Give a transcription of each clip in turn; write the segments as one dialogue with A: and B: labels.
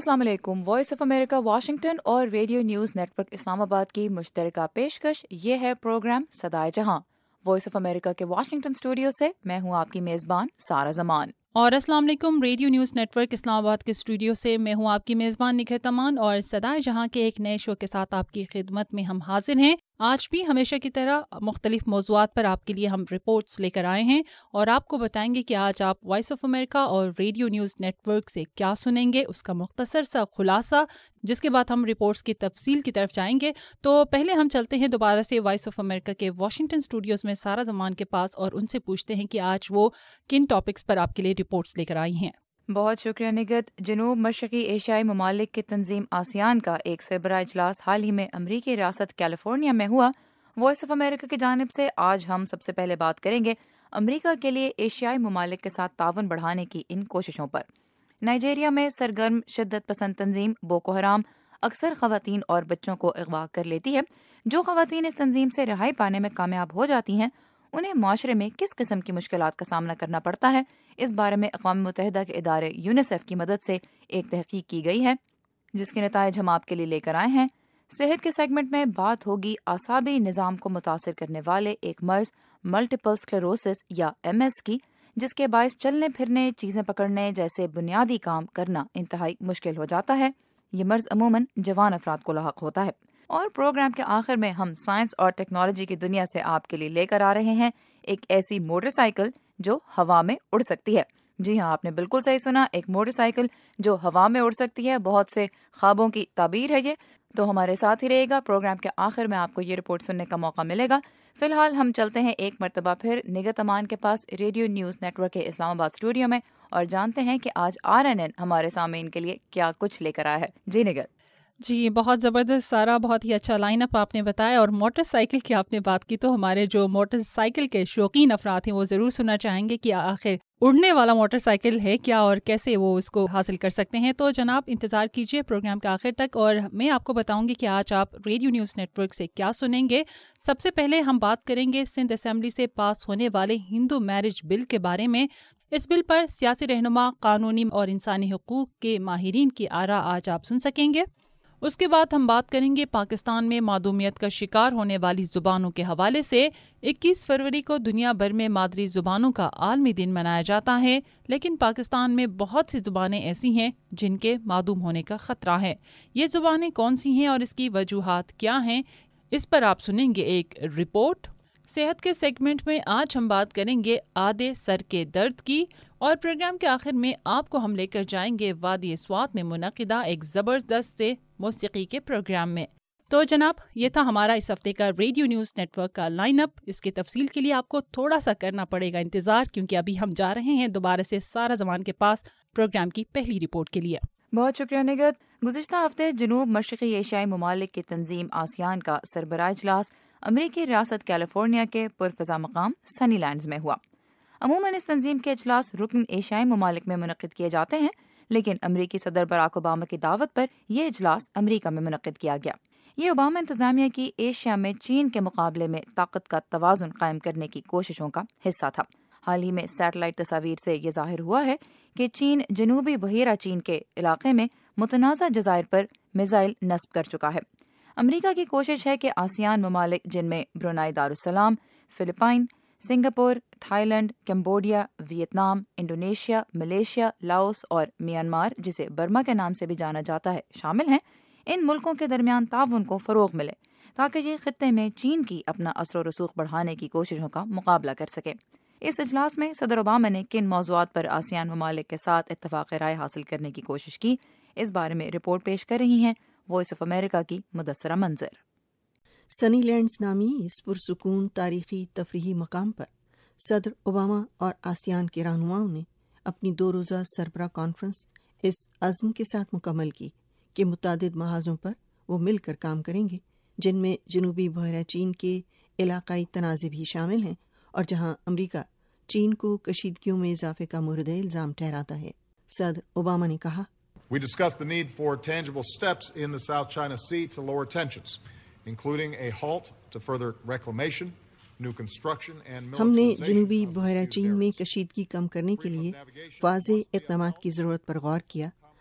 A: السلام علیکم. Voice of America Washington اور radio news network Islamabad کی مشترکہ پیشکش. یہ ہے پروگرام صدائے جہاں. وائس آف امریکہ کے واشنگٹن اسٹوڈیو سے میں ہوں آپ کی میزبان سارہ زمان.
B: اور السلام علیکم. Radio news network Islamabad کے اسٹوڈیو سے میں ہوں آپ کی میزبان نکھت امان اور صدائے جہاں کے ایک نئے شو کے ساتھ آپ کی خدمت میں ہم حاضر ہیں. آج بھی ہمیشہ کی طرح مختلف موضوعات پر آپ کے لیے ہم رپورٹس لے کر آئے ہیں اور آپ کو بتائیں گے کہ آج آپ وائس آف امریکہ اور ریڈیو نیوز نیٹ ورک سے کیا سنیں گے، اس کا مختصر سا خلاصہ، جس کے بعد ہم رپورٹس کی تفصیل کی طرف جائیں گے. تو پہلے ہم چلتے ہیں دوبارہ سے وائس آف امریکہ کے واشنگٹن اسٹوڈیوز میں سارہ زمان کے پاس اور ان سے پوچھتے ہیں کہ آج وہ کن ٹاپکس پر آپ کے لیے رپورٹس لے کر آئی ہیں.
A: بہت شکریہ نگت. جنوب مشرقی ایشیائی ممالک کی تنظیم آسیان کا ایک سربراہ اجلاس حال ہی میں امریکی ریاست کیلیفورنیا میں ہوا. وائس آف امریکہ کی جانب سے آج ہم سب سے پہلے بات کریں گے امریکہ کے لیے ایشیائی ممالک کے ساتھ تعاون بڑھانے کی ان کوششوں پر. نائجیریا میں سرگرم شدت پسند تنظیم بوکو حرام اکثر خواتین اور بچوں کو اغوا کر لیتی ہے. جو خواتین اس تنظیم سے رہائی پانے میں کامیاب ہو جاتی ہیں انہیں معاشرے میں کس قسم کی مشکلات کا سامنا کرنا پڑتا ہے، اس بارے میں اقوام متحدہ کے ادارے یونیسیف کی مدد سے ایک تحقیق کی گئی ہے جس کے نتائج ہم آپ کے لیے لے کر آئے ہیں. صحت کے سیگمنٹ میں بات ہوگی اعصابی نظام کو متاثر کرنے والے ایک مرض ملٹیپل اسکلیروسس یا MS کی، جس کے باعث چلنے پھرنے، چیزیں پکڑنے جیسے بنیادی کام کرنا انتہائی مشکل ہو جاتا ہے. یہ مرض عموماً جوان افراد کو لاحق ہوتا ہے. اور پروگرام کے آخر میں ہم سائنس اور ٹیکنالوجی کی دنیا سے آپ کے لیے لے کر آ رہے ہیں ایک ایسی موٹر سائیکل جو ہوا میں اڑ سکتی ہے. جی ہاں، آپ نے بالکل صحیح سنا، ایک موٹر سائیکل جو ہوا میں اڑ سکتی ہے. بہت سے خوابوں کی تعبیر ہے یہ. تو ہمارے ساتھ ہی رہے گا. پروگرام کے آخر میں آپ کو یہ رپورٹ سننے کا موقع ملے گا. فی الحال ہم چلتے ہیں ایک مرتبہ پھر نگت امان کے پاس ریڈیو نیوز نیٹ ورک کے اسلام آباد اسٹوڈیو میں اور جانتے ہیں کہ آج RNN ہمارے سامعین کے لیے کیا کچھ لے کر آیا ہے. جی نگت.
B: جی بہت زبردست سارا، بہت ہی اچھا لائن اپ آپ نے بتایا. اور موٹر سائیکل کی آپ نے بات کی تو ہمارے جو موٹر سائیکل کے شوقین افراد ہیں وہ ضرور سننا چاہیں گے کہ آخر اڑنے والا موٹر سائیکل ہے کیا اور کیسے وہ اس کو حاصل کر سکتے ہیں. تو جناب انتظار کیجئے پروگرام کے آخر تک اور میں آپ کو بتاؤں گی کہ آج آپ ریڈیو نیوز نیٹ ورک سے کیا سنیں گے. سب سے پہلے ہم بات کریں گے سندھ اسمبلی سے پاس ہونے والے ہندو میرج بل کے بارے میں. اس بل پر سیاسی رہنما، قانونی اور انسانی حقوق کے ماہرین کی آراء آج آپ سن سکیں گے. اس کے بعد ہم بات کریں گے پاکستان میں معدومیت کا شکار ہونے والی زبانوں کے حوالے سے. 21 فروری کو دنیا بھر میں مادری زبانوں کا عالمی دن منایا جاتا ہے، لیکن پاکستان میں بہت سی زبانیں ایسی ہیں جن کے معدوم ہونے کا خطرہ ہے. یہ زبانیں کون سی ہیں اور اس کی وجوہات کیا ہیں، اس پر آپ سنیں گے ایک رپورٹ. صحت کے سیگمنٹ میں آج ہم بات کریں گے آدھے سر کے درد کی اور پروگرام کے آخر میں آپ کو ہم لے کر جائیں گے وادی سوات میں منعقدہ ایک زبردست سے موسیقی کے پروگرام میں. تو جناب یہ تھا ہمارا اس ہفتے کا ریڈیو نیوز نیٹ ورک کا لائن اپ. اس کی تفصیل کے لیے آپ کو تھوڑا سا کرنا پڑے گا انتظار، کیونکہ ابھی ہم جا رہے ہیں دوبارہ سے سارہ زمان کے پاس پروگرام کی پہلی رپورٹ کے لیے.
A: بہت شکریہ نگت. گزشتہ ہفتے جنوب مشرقی ایشیائی ممالک کی تنظیم آسیان کا سربراہ اجلاس امریکی ریاست کیلیفورنیا کے پرفضا مقام سنی لینڈز میں ہوا. عموماً اس تنظیم کے اجلاس رکن ایشیائی ممالک میں منعقد کیے جاتے ہیں، لیکن امریکی صدر براک اوباما کی دعوت پر یہ اجلاس امریکہ میں منعقد کیا گیا. یہ اوباما انتظامیہ کی ایشیا میں چین کے مقابلے میں طاقت کا توازن قائم کرنے کی کوششوں کا حصہ تھا. حال ہی میں سیٹلائٹ تصاویر سے یہ ظاہر ہوا ہے کہ چین جنوبی بحیرہ چین کے علاقے میں متنازع جزائر پر میزائل نصب کر چکا ہے. امریکہ کی کوشش ہے کہ آسیان ممالک جن میں Brunei Darussalam, Philippines, Singapore, Thailand, Cambodia, Vietnam, Indonesia, Malaysia, Laos اور میانمار، جسے برما کے نام سے بھی جانا جاتا ہے، شامل ہیں. ان ملکوں کے درمیان تعاون کو فروغ ملے تاکہ یہ خطے میں چین کی اپنا اثر و رسوخ بڑھانے کی کوششوں کا مقابلہ کر سکے. اس اجلاس میں صدر اوباما نے کن موضوعات پر آسیان ممالک کے ساتھ اتفاق رائے حاصل کرنے کی کوشش کی، اس بارے میں رپورٹ پیش کر رہی ہیں وائس آف امریکہ کی مدثرہ منظر.
C: سنی لینڈز نامی اس پرسکون تاریخی تفریحی مقام پر صدر اوباما اور آسیان کے رہنماؤں نے اپنی 2 روزہ سربراہ کانفرنس اس عزم کے ساتھ مکمل کی کہ متعدد محاذوں پر وہ مل کر کام کریں گے، جن میں جنوبی بحیرہ چین کے علاقائی تنازع بھی شامل ہیں اور جہاں امریکہ چین کو کشیدگیوں میں اضافے کا مورد الزام ٹھہراتا ہے. صدر اوباما نے کہا،
D: We discussed the need for tangible steps in the South China Sea to lower tensions, including a halt to further reclamation, new construction and
C: ہم نے
D: militarization
C: جنوبی
D: of
C: بحیرہ
D: disputed
C: چین میں
D: areas.
C: کشیدگی کم کرنے کے لیے واضح اقدامات کی ضرورت پر غور کیا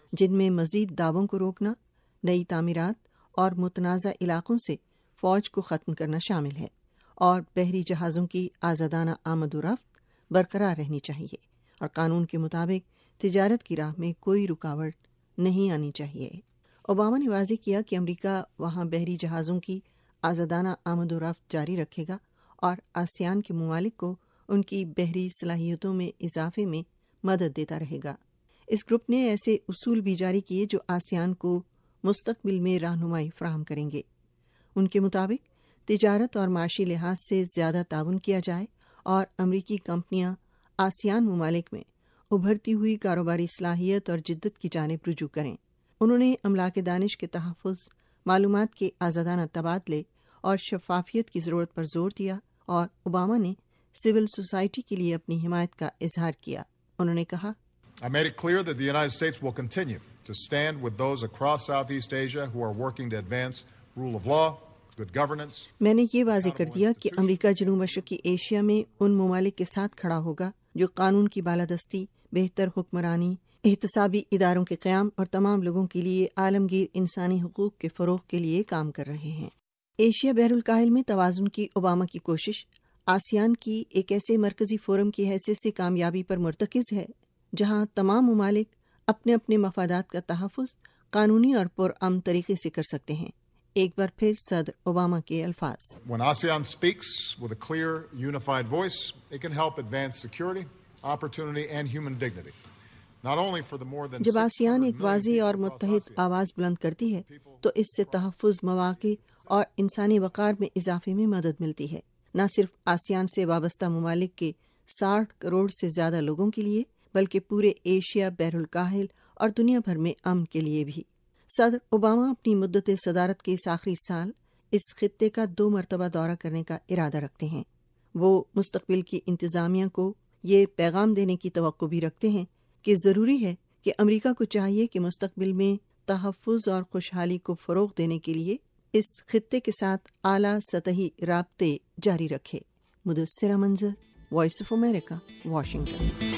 C: جن میں مزید دعووں کو روکنا، نئی تعمیرات اور متنازع علاقوں سے فوج کو ختم کرنا شامل ہے، اور بحری جہازوں کی آزادانہ آمد و رفت برقرار رہنی چاہیے، اور قانون کے مطابق تجارت کی راہ میں کوئی رکاوٹ نہیں آنی چاہیے۔ اوباما نے واضح کیا کہ امریکہ وہاں بحری جہازوں کی آزادانہ آمد و رفت جاری رکھے گا اور آسیان کے ممالک کو ان کی بحری صلاحیتوں میں اضافے میں مدد دیتا رہے گا۔ اس گروپ نے ایسے اصول بھی جاری کیے جو آسیان کو مستقبل میں رہنمائی فراہم کریں گے۔ ان کے مطابق تجارت اور معاشی لحاظ سے زیادہ تعاون کیا جائے اور امریکی کمپنیاں آسیان ممالک میں ابھرتی ہوئی کاروباری صلاحیت اور جدت کی جانب رجوع کریں۔ انہوں نے املاک دانش کے تحفظ، معلومات کے آزادانہ تبادلے اور شفافیت کی ضرورت پر زور دیا، اور اوباما نے سول سوسائٹی کے لیے اپنی حمایت کا اظہار کیا۔ انہوں نے کہا،
D: I made it clear that the United States will continue to stand with those across Southeast Asia who are working to advance rule of law, good governance.
C: میں نے یہ واضح کر دیا کہ امریکہ جنوب مشرقی ایشیا میں ان ممالک کے ساتھ کھڑا ہوگا جو قانون کی بالادستی، بہتر حکمرانی، احتسابی اداروں کے قیام اور تمام لوگوں کے لیے عالمگیر انسانی حقوق کے فروغ کے لیے کام کر رہے ہیں۔ ایشیا بحر الکاہل میں توازن کی اوباما کی کوشش آسیان کی ایک ایسے مرکزی فورم کی حیثیت سے کامیابی پر مرتکز ہے جہاں تمام ممالک اپنے اپنے مفادات کا تحفظ قانونی اور پرامن طریقے سے کر سکتے ہیں۔ ایک بار پھر صدر اوباما کے الفاظ،
D: When ASEAN speaks with a clear, unified voice, it can help advance security, opportunity, and human dignity. Not only for the more than
C: جب آسیان
D: 600
C: ایک
D: million
C: واضح اور
D: people across
C: متحد
D: ASEAN,
C: آواز بلند کرتی ہے تو اس سے تحفظ، مواقع اور انسانی وقار میں اضافے میں مدد ملتی ہے، نہ صرف آسیان سے وابستہ ممالک کے 60 کروڑ سے زیادہ لوگوں کے لیے بلکہ پورے ایشیا، بحر الکاہل اور دنیا بھر میں امن کے لیے بھی۔ صدر اوباما اپنی مدت صدارت کے اس آخری سال اس خطے کا 2 مرتبہ دورہ کرنے کا ارادہ رکھتے ہیں۔ وہ مستقبل کی انتظامیہ کو یہ پیغام دینے کی توقع بھی رکھتے ہیں کہ ضروری ہے کہ امریکہ کو چاہیے کہ مستقبل میں تحفظ اور خوشحالی کو فروغ دینے کے لیے اس خطے کے ساتھ اعلیٰ سطحی رابطے جاری رکھے۔ Mudassira Manzar, voice of America, Washington.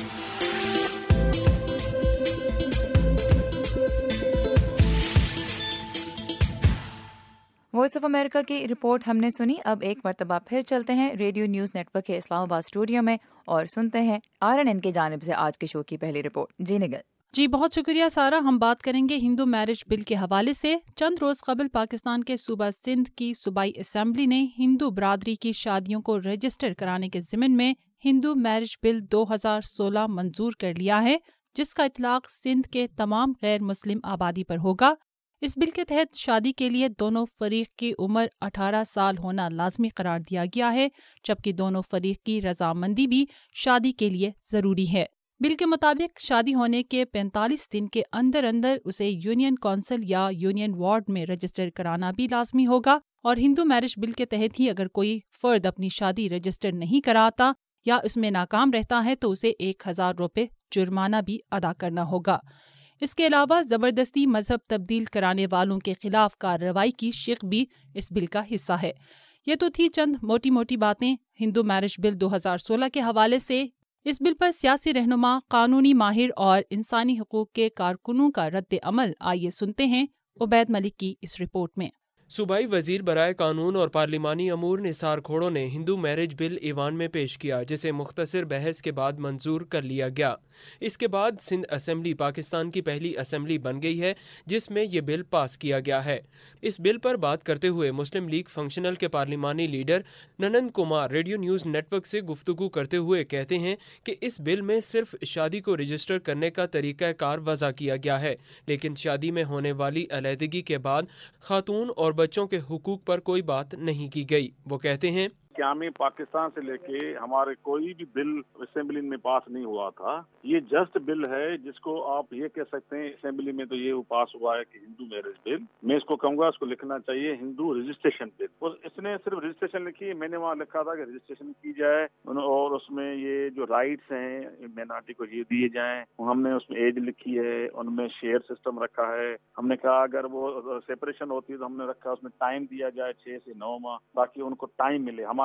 A: Voice of America کی رپورٹ ہم نے سنی۔ اب ایک مرتبہ پھر چلتے ہیں ریڈیو نیوز نیٹ ورک کے اسلام آباد اسٹوڈیو میں اور سنتے ہیں RNN کی جانب سے آج کے شو کی پہلی رپورٹ۔ جی نگر۔
B: جی بہت شکریہ سارا۔ ہم بات کریں گے ہندو میرج بل کے حوالے سے۔ چند روز قبل پاکستان کے صوبہ سندھ کی صوبائی اسمبلی نے ہندو برادری کی شادیوں کو رجسٹر کرانے کے ضمن میں ہندو میرج بل 2016 منظور کر لیا ہے، جس کا اطلاق سندھ کے تمام غیر مسلم آبادی پر ہوگا۔ اس بل کے تحت شادی کے لیے دونوں فریق کی عمر 18 سال ہونا لازمی قرار دیا گیا ہے، جبکہ دونوں فریق کی رضامندی بھی شادی کے لیے ضروری ہے۔ بل کے مطابق شادی ہونے کے 45 دن کے اندر اندر اسے یونین کونسل یا یونین وارڈ میں رجسٹر کرانا بھی لازمی ہوگا، اور ہندو میرج بل کے تحت ہی اگر کوئی فرد اپنی شادی رجسٹر نہیں کراتا یا اس میں ناکام رہتا ہے تو اسے 1000 روپے جرمانہ بھی ادا کرنا ہوگا۔ اس کے علاوہ زبردستی مذہب تبدیل کرانے والوں کے خلاف کارروائی کی شق بھی اس بل کا حصہ ہے۔ یہ تو تھی چند موٹی موٹی باتیں ہندو میرج بل 2016 کے حوالے سے۔ اس بل پر سیاسی رہنما، قانونی ماہر اور انسانی حقوق کے کارکنوں کا رد عمل آئیے سنتے ہیں عبید ملک کی اس رپورٹ میں۔
E: صوبائی وزیر برائے قانون اور پارلیمانی امور نثار کھوڑو نے ہندو میرج بل ایوان میں پیش کیا، جسے مختصر بحث کے بعد منظور کر لیا گیا۔ اس کے بعد سندھ اسمبلی پاکستان کی پہلی اسمبلی بن گئی ہے جس میں یہ بل پاس کیا گیا ہے۔ اس بل پر بات کرتے ہوئے مسلم لیگ فنکشنل کے پارلیمانی leader Nand Kumar radio news network سے گفتگو کرتے ہوئے کہتے ہیں کہ اس بل میں صرف شادی کو رجسٹر کرنے کا طریقہ کار وضع کیا گیا ہے، لیکن شادی میں ہونے والی علیحدگی کے بعد خاتون اور بچوں کے حقوق پر کوئی بات نہیں کی گئی۔ وہ کہتے ہیں
F: قیام پاکستان سے لے کے ہمارے کوئی بھی بل اسمبلی میں پاس نہیں ہوا تھا۔ یہ جسٹ بل ہے جس کو آپ یہ کہہ سکتے ہیں اسمبلی میں تو یہ پاس ہوا ہے کہ ہندو میرج بل، میں اس کو کہوں گا اس کو لکھنا چاہیے ہندو رجسٹریشن بل۔ اس نے صرف رجسٹریشن لکھی، میں نے وہاں لکھا تھا کہ رجسٹریشن کی جائے اور اس میں یہ جو رائٹس ہیں مائنارٹی کو یہ دیے جائیں۔ ہم نے اس میں ایج لکھی ہے، ان میں شیئر سسٹم رکھا ہے۔ ہم نے کہا اگر وہ سیپریشن ہوتی ہے تو ہم نے رکھا اس میں ٹائم دیا جائے 6 سے 9 ماہ تاکہ ان کو ٹائم ملے۔ ہمارے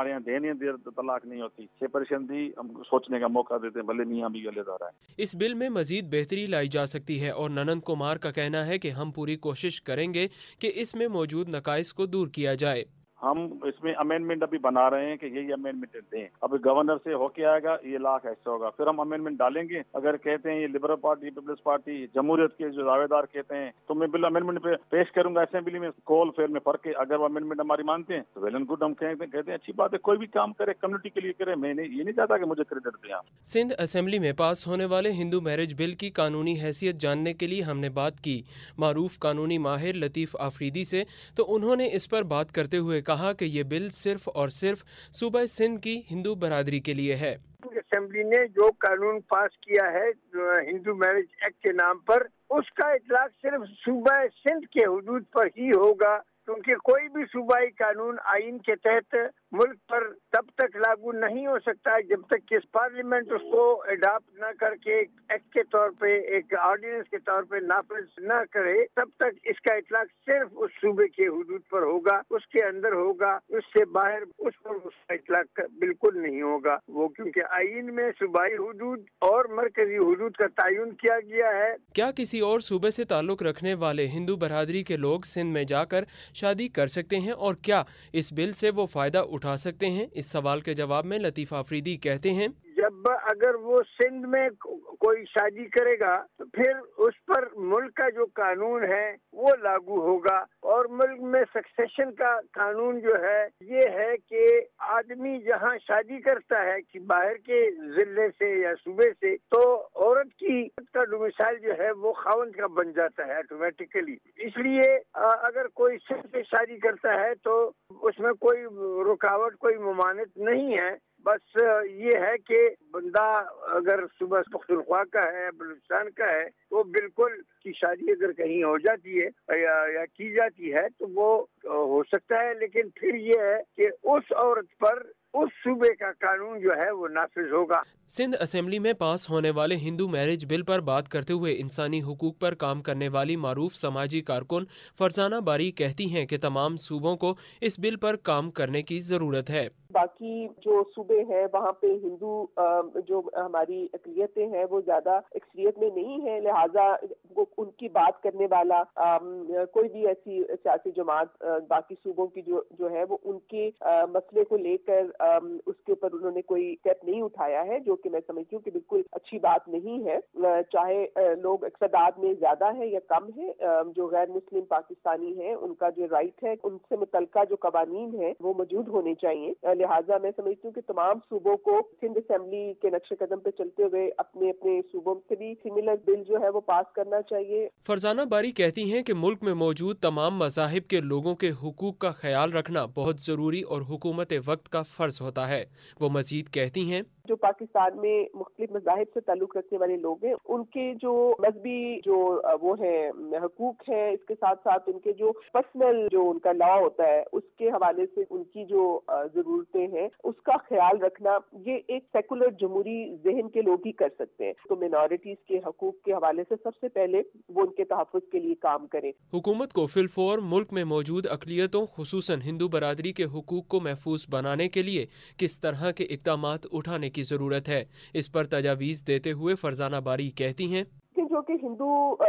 F: हमारे यहाँ देने देर तलाक नहीं होती। 6% भी हमको सोचने का मौका देते हैं, भले मियाँ भी गलेदार है।
E: इस बिल में मजीद बेहतरी लाई जा सकती है और ननंद कुमार का कहना है कि हम पूरी कोशिश करेंगे कि इसमें मौजूद नकाइस को दूर किया जाए।
F: हम इसमें अमेंडमेंट अभी बना रहे हैं कि यही अमेंडमेंट दें। अब गवर्नर से होके आएगा, ये लाख ऐसा होगा, फिर हम अमेंडमेंट डालेंगे। अगर कहते हैं ये लिबरल पार्टी, पीपल्स पार्टी, जमहूरियत के जो दावेदार कहते हैं तो मैं बिल अमेंडमेंट पे पेश करूंगा असेंबली में, कॉल फेयर में पढ़ के। अगर वो अमेंडमेंट हमारी मानते हैं तो वेल एंड गुड, हम कहते हैं अच्छी बात है, कोई भी काम करे कम्युनिटी के लिए करे। मैं ये नहीं चाहता कि मुझे क्रेडिट दें आप।
E: सिंध असेंबली में पास होने वाले हिंदू मैरिज बिल की कानूनी हैसियत जानने के लिए हमने बात की मारूफ कानूनी माहिर लतीफ़ आफरीदी से, तो उन्होंने इस पर बात करते हुए कहा कि ये बिल सिर्फ और सिर्फ सूबा सिंध की हिंदू बरादरी के लिए है।
G: असेंबली ने जो कानून पास किया है हिंदू मैरिज एक्ट के नाम पर, उसका इतलाक सिर्फ सूबा सिंध के हुदूद पर ही होगा, क्योंकि कोई भी सूबाई कानून आइन के तहत मुल्क पर तब तक लागू नहीं हो सकता जब तक कि पार्लियामेंट उसको अडॉप्ट न करके एक्ट के तौर पे, एक ऑर्डिनेंस के तौर पे नाफिज न करे। तब तक इसका इतलाक सिर्फ उस सूबे के हुदूद पर होगा, उसके अंदर होगा, उससे बाहर उस पर उसका इतलाक बिल्कुल नहीं होगा। वो क्योंकि आइन में सूबाई हुदूद और मरकजी हुदूद का तयन किया गया है।
E: क्या किसी और सूबे से ताल्लुक रखने वाले हिंदू बरादरी के लोग सिंध में जाकर शादी कर सकते हैं और क्या इस बिल से वो फायदा उठा सकते हैं? इस सवाल के जवाब में लतीफ़ आफरीदी कहते हैं,
G: जब अगर वो सिंध में कोई शादी करेगा तो फिर उस पर मुल्क का जो कानून है वो लागू होगा। और मुल्क में सक्सेशन का कानून जो है ये है कि आदमी जहाँ शादी करता है कि बाहर के जिले से या सूबे से, तो औरत का डोमिसाइल जो है वो खावंद का बन जाता है ऑटोमेटिकली। इसलिए अगर कोई सिंध से शादी करता है तो उसमें कोई रुकावट, कोई ममानित नहीं है। बस ये है कि बंदा अगर सूबा पख्तूनख्वा का है, बलूचिस्तान का है, तो बिल्कुल की शादी अगर कहीं हो जाती है या की जाती है तो वो हो सकता है, लेकिन फिर ये है कि उस औरत पर उस सूबे का कानून जो है वो नाफिज होगा।
E: सिंध असेंबली में पास होने वाले हिंदू मैरिज बिल पर बात करते हुए इंसानी हुकूक पर काम करने वाली मारूफ समाजी कारकुन फरजाना बारी कहती हैं कि तमाम सूबों को इस बिल पर काम करने की जरूरत है।
H: बाकी जो सूबे हैं वहाँ पे हिंदू जो हमारी अक़लियतें हैं वो ज्यादा अक्सरियत में नहीं है, लिहाजा वो उनकी बात करने वाला कोई भी ऐसी सियासी जमात बाकी सूबों की जो है वो उनके मसले को लेकर उसके ऊपर उन्होंने कोई स्टेप नहीं उठाया है, जो कि मैं समझती हूँ कि बिल्कुल अच्छी बात नहीं है। चाहे लोग तादाद में ज्यादा है या कम है, जो गैर मुस्लिम पाकिस्तानी हैं उनका जो राइट है, उनसे मुतल्लिका जो कवानीन है वो मौजूद होने चाहिए। लिहाजा मैं समझती हूँ कि तमाम सूबों को सिंध असेंबली के नक्शे कदम पे चलते हुए अपने अपने सूबों से भी सिमिलर बिल जो है वो पास करना चाहिए।
E: फरजाना बारी कहती हैं कि मुल्क में मौजूद तमाम मज़ाहिब के लोगों के हुकूक का ख्याल रखना बहुत ज़रूरी और हुकूमत वक्त का फ़र्ज होता है। वो मज़ीद कहती हैं,
H: जो पाकिस्तान में मुख्तलिफ मज़ाहिब से ताल्लुक़ रखने वाले लोग हैं उनके जो मजहबी जो वो है हकूक है, इसके साथ साथ उनके जो पर्सनल जो उनका लॉ होता है उसके हवाले से उनकी जो ज़रूरतें हैं उसका ख्याल रखना, ये एक सेकुलर जमहूरी जहन के लोग ही कर सकते हैं। तो मिनॉरिटीज़ के हकूक के हवाले से सबसे पहले वो उनके तहफ़्फ़ुज़ के लिए काम करें।
E: हुकूमत को फिलफौर मुल्क में मौजूद अक़लियतों खुसूसन हिंदू बरादरी के हुकूक को महफूज बनाने के लिए किस तरह के इक़दामात उठाने की ज़रूरत है, इस पर तजावीज़ देते हुए फरजाना बारी कहती हैं,
H: जो कि हिंदू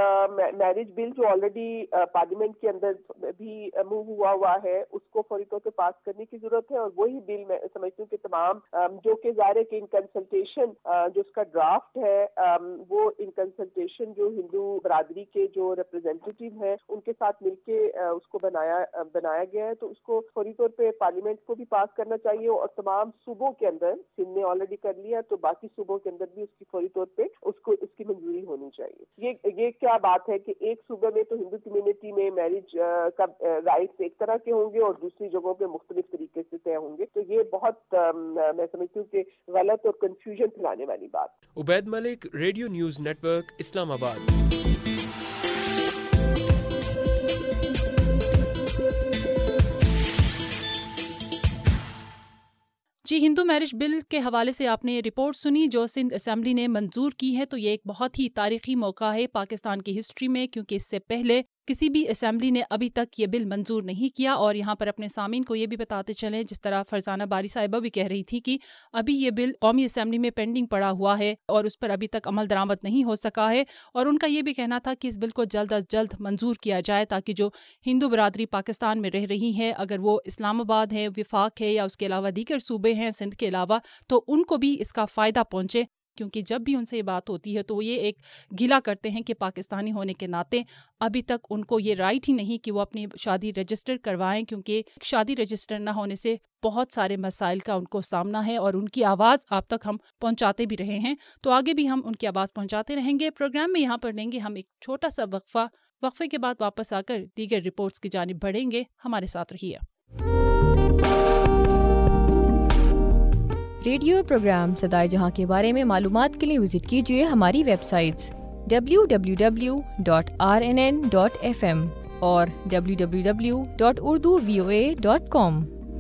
H: मैरिज बिल जो ऑलरेडी पार्लियामेंट के अंदर भी मूव हुआ है उसको फौरी तौर पे पास करने की जरूरत है। और वही बिल मैं समझती हूँ कि तमाम जो कि ज़ाहिर है कि इन कंसल्टेशन जो उसका ड्राफ्ट है वो इन कंसल्टेशन जो हिंदू बरादरी के जो रिप्रेजेंटेटिव हैं उनके साथ मिलके उसको बनाया गया है, तो उसको फौरी तौर पे पार्लियामेंट को भी पास करना चाहिए। और तमाम सूबों के अंदर, सिंध ने ऑलरेडी कर लिया तो बाकी सूबों के अंदर भी उसकी फौरी तौर पे उसको इसकी मंजूरी होनी चाहिए। ये क्या बात है कि एक सूबे में तो हिंदू कम्युनिटी में मैरिज का राइट्स एक तरह के होंगे और दूसरी जगहों पे मुख्तलिफ तरीके से तय होंगे, तो ये बहुत मैं समझती हूँ कि गलत और कंफ्यूजन फैलाने वाली बात।
E: Ubaid Malik, radio news network, Islamabad.
B: जी, हिंदू मैरिज बिल के हवाले से आपने रिपोर्ट सुनी जो सिंध असेंबली ने मंजूर की है, तो ये एक बहुत ही तारीखी मौका है पाकिस्तान की हिस्ट्री में, क्योंकि इससे पहले किसी भी असेंबली ने अभी तक ये बिल मंजूर नहीं किया। और यहाँ पर अपने सामीन को ये भी बताते चलें, जिस तरह फरजाना बारी साहिबा भी कह रही थी कि अभी ये बिल कौमी असेंबली में पेंडिंग पड़ा हुआ है और उस पर अभी तक अमल दरामद नहीं हो सका है। और उनका ये भी कहना था कि इस बिल को जल्द अज जल्द मंजूर किया जाए ताकि जो हिंदू बरादरी पाकिस्तान में रह रही है, अगर वो इस्लामाबाद है, विफाक है या उसके अलावा दीगर सूबे हैं सिंध के अलावा, तो उनको भी इसका फ़ायदा पहुँचे। क्योंकि जब भी उनसे ये बात होती है तो ये एक गिला करते हैं कि पाकिस्तानी होने के नाते अभी तक उनको ये राइट ही नहीं कि वो अपनी शादी रजिस्टर करवाएं, क्योंकि शादी रजिस्टर ना होने से बहुत सारे मसाइल का उनको सामना है और उनकी आवाज़ आप तक हम पहुंचाते भी रहे हैं। तो आगे भी हम उनकी आवाज़ पहुंचाते रहेंगे। प्रोग्राम में यहाँ पर लेंगे हम एक छोटा सा वक्फे के बाद वापस आकर दीगर रिपोर्ट्स की जानिब बढ़ेंगे। हमारे साथ रहिए।
I: रेडियो प्रोग्राम सदाए जहां के बारे में मालूमात के लिए विजिट कीजिए हमारी वेबसाइट्स www.rnn.fm और www.urduvoa.com।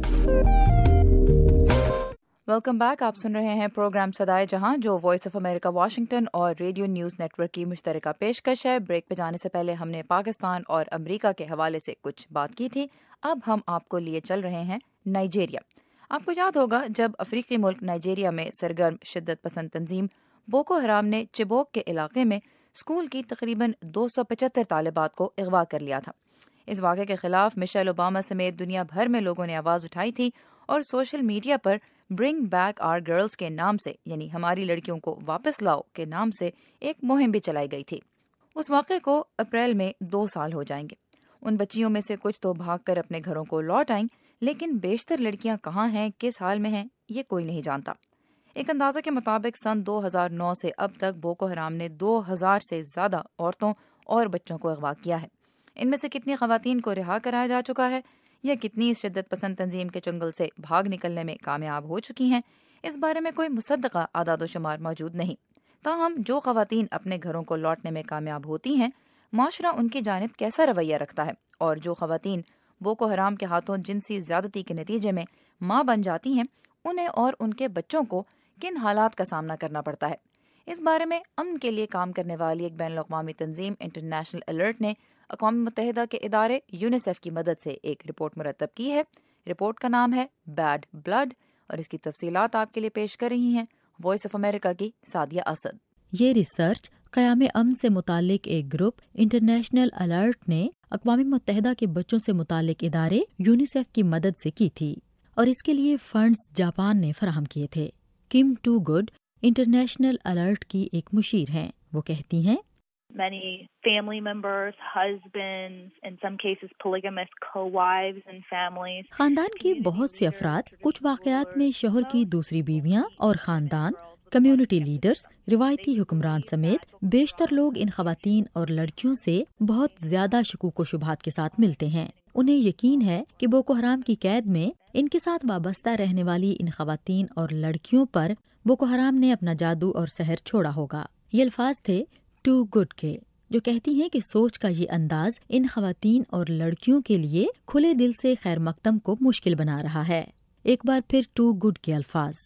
A: Welcome back. आप सुन रहे हैं प्रोग्राम सदाए जहां, जो वॉइस ऑफ अमेरिका वाशिंगटन और रेडियो न्यूज़ नेटवर्क की मुश्तरका पेशकश है। ब्रेक पे जाने से पहले हमने पाकिस्तान और अमेरिका के हवाले से कुछ बात की थी। अब हम आपको लिए चल रहे हैं नाइजीरिया। आपको याद होगा जब अफ्रीकी मुल्क नाइजीरिया में सरगर्म शिद्दत पसंद तंजीम बोको हराम ने चिबोक के इलाके में स्कूल की तकरीबन 275 तालिबात को अगवा कर लिया था। इस वाक़े के खिलाफ मिशेल ओबामा समेत दुनिया भर में लोगों ने आवाज़ उठाई थी और सोशल मीडिया पर ब्रिंग बैक आवर गर्ल्स के नाम से, यानी हमारी लड़कियों को वापस लाओ के नाम से एक मुहिम भी चलाई गई थी। उस वाक़े को अप्रैल में 2 साल हो जाएंगे। उन बच्चियों में से कुछ तो भागकर अपने घरों को लौट आईं, लेकिन बेशतर लड़कियां कहाँ हैं, किस हाल में हैं, ये कोई नहीं जानता। एक अंदाजा के मुताबिक सन 2009 से अब तक बोको हराम ने 2000 से ज्यादा औरतों और बच्चों को अगवा किया है। इनमें से कितनी खवातीन को रिहा कराया जा चुका है या कितनी इस शिद्दत पसंद तंजीम के चंगल से भाग निकलने में कामयाब हो चुकी हैं, इस बारे में कोई मुसद्दका आदाद शुमार मौजूद नहीं। ताहम जो खवातीन अपने घरों को लौटने में कामयाब होती हैं, माशरा उनकी जानिब कैसा रवैया रखता है, और जो खवातीन बोको हराम के हाथों जिनसी ज्यादती के नतीजे में माँ बन जाती हैं, उन्हें और उनके बच्चों को किन हालात का सामना करना पड़ता है। इस बारे में अमन के लिए काम करने वाली एक बैनुल-अक़वामी तंजीम इंटरनेशनल अलर्ट ने अक़वाम मुत्तहिदा के इदारे यूनिसेफ की मदद से एक रिपोर्ट मुरतब की है। रिपोर्ट का नाम है बैड ब्लड और इसकी तफसीलात आपके लिए पेश कर रही हैं वॉइस ऑफ अमेरिका की सादिया असद।
J: ये रिसर्च क़याम अमन से मुतालिक एक ग्रुप इंटरनेशनल अलर्ट ने अक़वाम मुत्तहिदा के बच्चों से मुतालिक इदारे यूनिसेफ की मदद से की थी और इसके लिए फंड्स जापान ने फराहम किए थे। किम टू गुड इंटरनेशनल अलर्ट की एक मुशीर हैं। वो कहती हैं,
K: Many family members, husbands, in some cases polygamous co-wives and families.
J: खानदान के बहुत से अफराद, कुछ वाक़यात में शोहर की दूसरी बीवियां और खानदान, कम्युनिटी लीडर्स, रिवायती हुक्मरान समेत बेशतर लोग इन खवातीन और लड़कियों से बहुत ज्यादा शकूक व शुबहात के साथ मिलते हैं। उन्हें यकीन है कि बोको हराम की कैद में इनके साथ वाबस्ता रहने वाली इन खवातीन और लड़कियों पर बोको हराम ने अपना जादू और सहर छोड़ा होगा। ये अल्फाज थे टू गुड के, जो कहती हैं कि सोच का ये अंदाज इन खवातीन और लड़कियों के लिए खुले दिल से खैर मकदम को मुश्किल बना रहा है। एक बार फिर टू गुड के अल्फाज।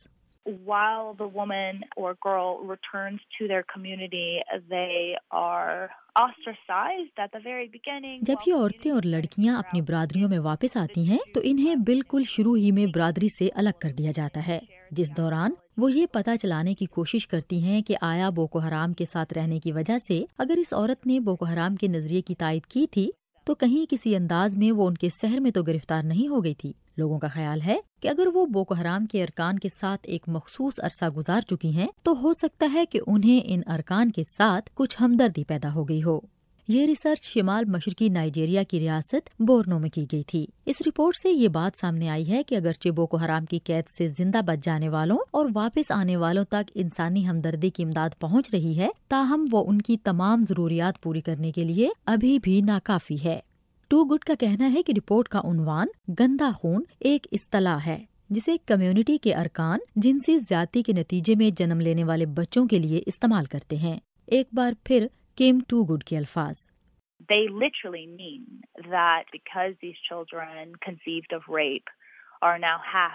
K: While the woman or girl returns to their community, they are ostracized at the very beginning.
J: जब ये औरतें और लड़कियां अपनी बरादरियों में वापस आती हैं, तो इन्हें बिल्कुल शुरू ही में बरादरी से अलग कर दिया जाता है, जिस दौरान वो ये पता चलाने की कोशिश करती हैं कि आया बोको हराम के साथ रहने की वजह से अगर इस औरत ने बोको हराम के नजरिए की तायद की थी, तो कहीं किसी अंदाज में वो उनके शहर में तो गिरफ्तार नहीं हो गई थी। लोगों का ख्याल है कि अगर वो बोको हराम के अरकान के साथ एक मखसूस अरसा गुजार चुकी हैं, तो हो सकता है कि उन्हें इन अरकान के साथ कुछ हमदर्दी पैदा हो गई हो। ये रिसर्च शिमाल मशरकी नाइजीरिया की रियासत बोर्नो में की गई थी। इस रिपोर्ट से ये बात सामने आई है कि अगरचे बोको हराम की कैद से जिंदा बच जाने वालों और वापस आने वालों तक इंसानी हमदर्दी की इमदाद पहुंच रही है, ताहम वो उनकी तमाम जरूरियात पूरी करने के लिए अभी भी नाकाफी है। टू गुड का कहना है कि रिपोर्ट का उन्वान गंदा खून एक इस्तिलाह है, जिसे कम्युनिटी के अरकान जिनसी ज्यादती के नतीजे में जन्म लेने वाले बच्चों के लिए इस्तेमाल करते हैं। एक बार फिर किम टू गुड के अल्फाज।
K: They literally mean that because these children conceived of rape are now half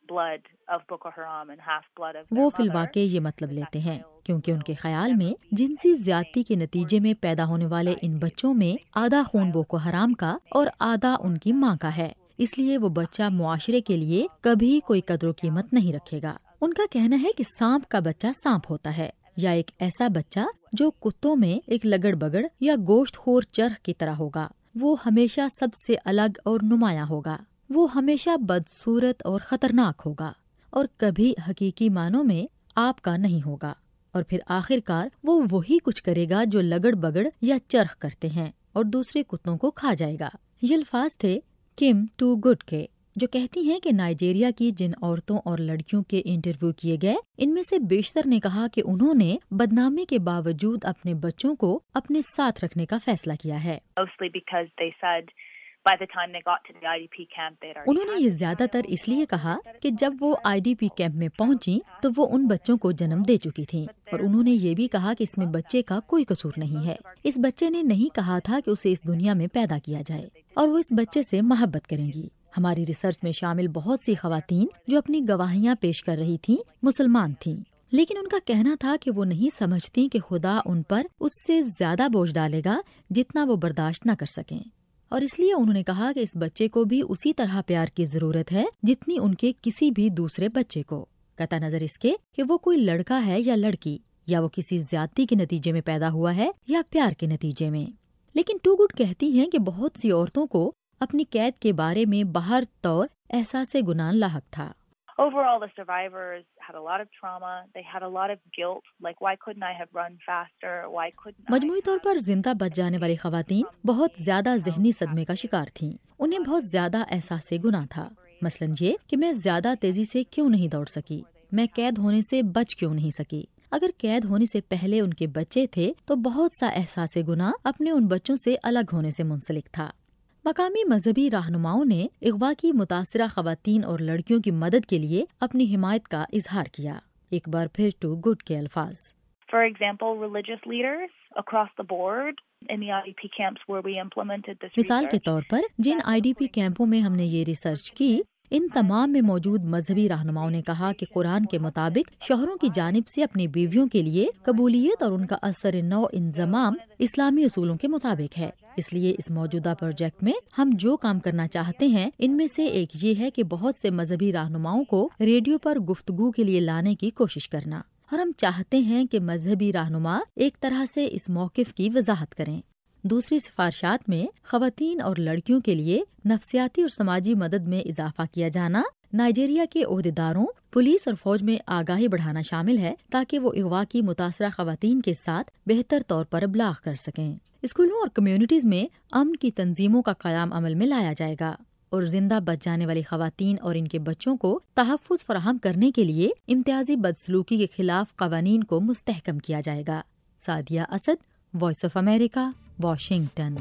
K: blood of Boko Haram and half blood of
J: وہ
K: their
J: فی
K: mother.
J: الواقع یہ مطلب لیتے ہیں کیونکہ ان کے خیال میں جنسی زیادتی کے نتیجے میں پیدا ہونے والے ان بچوں میں آدھا خون بوکو حرام کا اور آدھا ان کی ماں کا ہے، اس لیے وہ بچہ معاشرے کے لیے کبھی کوئی قدر و قیمت نہیں رکھے گا۔ ان کا کہنا ہے کہ سانپ کا بچہ سانپ ہوتا ہے، یا ایک ایسا بچہ جو کتوں میں ایک لگڑ بگڑ یا گوشت خور چرخ کی طرح ہوگا، وہ ہمیشہ سب سے الگ اور نمایاں ہوگا، وہ ہمیشہ بدصورت اور خطرناک ہوگا اور کبھی حقیقی معنوں میں آپ کا نہیں ہوگا، اور پھر آخر کار وہ وہی کچھ کرے گا جو لگڑ بگڑ یا چرخ کرتے ہیں اور دوسرے کتوں کو کھا جائے گا۔ یہ الفاظ تھے کم ٹو گڈ کے، جو کہتی ہیں کہ نائجیریا کی جن عورتوں اور لڑکیوں کے انٹرویو کیے گئے ان میں سے بیشتر نے کہا کہ انہوں نے بدنامی کے باوجود اپنے بچوں کو اپنے ساتھ رکھنے کا فیصلہ کیا ہے۔
K: Mostly because they said by the time they got to the IDP camp they'd already
J: انہوں نے یہ زیادہ تر اس لیے کہا کہ جب وہ IDP کیمپ میں پہنچی تو وہ ان بچوں کو جنم دے چکی تھیں، اور انہوں نے یہ بھی کہا کہ اس میں بچے کا کوئی قصور نہیں ہے۔ اس بچے نے نہیں کہا تھا کہ اسے اس دنیا میں پیدا کیا جائے، اور وہ اس بچے سے محبت کریں گی۔ ہماری ریسرچ میں شامل بہت سی خواتین جو اپنی گواہیاں پیش کر رہی تھیں مسلمان تھیں، لیکن ان کا کہنا تھا کہ وہ نہیں سمجھتی کہ خدا ان پر اس سے زیادہ بوجھ ڈالے گا جتنا وہ برداشت نہ کر سکیں، اور اس لیے انہوں نے کہا کہ اس بچے کو بھی اسی طرح پیار کی ضرورت ہے جتنی ان کے کسی بھی دوسرے بچے کو، قطع نظر اس کے کہ وہ کوئی لڑکا ہے یا لڑکی، یا وہ کسی زیادتی کے نتیجے میں پیدا ہوا ہے یا پیار کے نتیجے میں۔ لیکن ٹو گڈ کہتی ہیں کہ بہت سی عورتوں کو اپنی قید کے بارے میں باہر طور احساس گناہ لاحق تھا۔
K: Overall, the survivors had a lot of trauma. They had a lot of guilt, like why couldn't I have run faster? Why couldn't I?
J: مجموعی طور پر زندہ بچ جانے والی خواتین بہت زیادہ ذہنی صدمے کا شکار تھیں، انہیں بہت زیادہ احساس گناہ تھا، مثلاً یہ کہ میں زیادہ تیزی سے کیوں نہیں دوڑ سکی، میں قید ہونے سے بچ کیوں نہیں سکی۔ اگر قید ہونے سے پہلے ان کے بچے تھے تو بہت سا احساس گناہ اپنے ان بچوں سے الگ ہونے سے منسلک تھا۔ مقامی مذہبی رہنماؤں نے اغوا کی متاثرہ خواتین اور لڑکیوں کی مدد کے لیے اپنی حمایت کا اظہار کیا۔ ایک بار پھر ٹو گڈ کے الفاظ۔
K: For example, religious leaders across the board in the IDP camps where we implemented this
J: مثال کے
K: research.
J: طور پر جن IDP کیمپوں میں ہم نے یہ ریسرچ کی، ان تمام میں موجود مذہبی رہنماؤں نے کہا کہ قرآن کے مطابق شوہروں کی جانب سے اپنی بیویوں کے لیے قبولیت اور ان کا اثر نو انضمام اسلامی اصولوں کے مطابق ہے۔ اس لیے اس موجودہ پروجیکٹ میں ہم جو کام کرنا چاہتے ہیں ان میں سے ایک یہ ہے کہ بہت سے مذہبی رہنماؤں کو ریڈیو پر گفتگو کے لیے لانے کی کوشش کرنا، اور ہم چاہتے ہیں کہ مذہبی رہنما ایک طرح سے اس موقف کی وضاحت کریں۔ دوسری سفارشات میں خواتین اور لڑکیوں کے لیے نفسیاتی اور سماجی مدد میں اضافہ کیا جانا، نائجیریا کے عہدیداروں، پولیس اور فوج میں آگاہی بڑھانا شامل ہے تاکہ وہ اغوا کی متاثرہ خواتین کے ساتھ بہتر طور پر ابلاغ کر سکیں۔ اسکولوں اور کمیونٹیز میں امن کی تنظیموں کا قیام عمل میں لایا جائے گا، اور زندہ بچ جانے والی خواتین اور ان کے بچوں کو تحفظ فراہم کرنے کے لیے امتیازی بدسلوکی کے خلاف قوانین کو مستحکم کیا جائے گا۔ Sadia Asad, voice of America, Washington.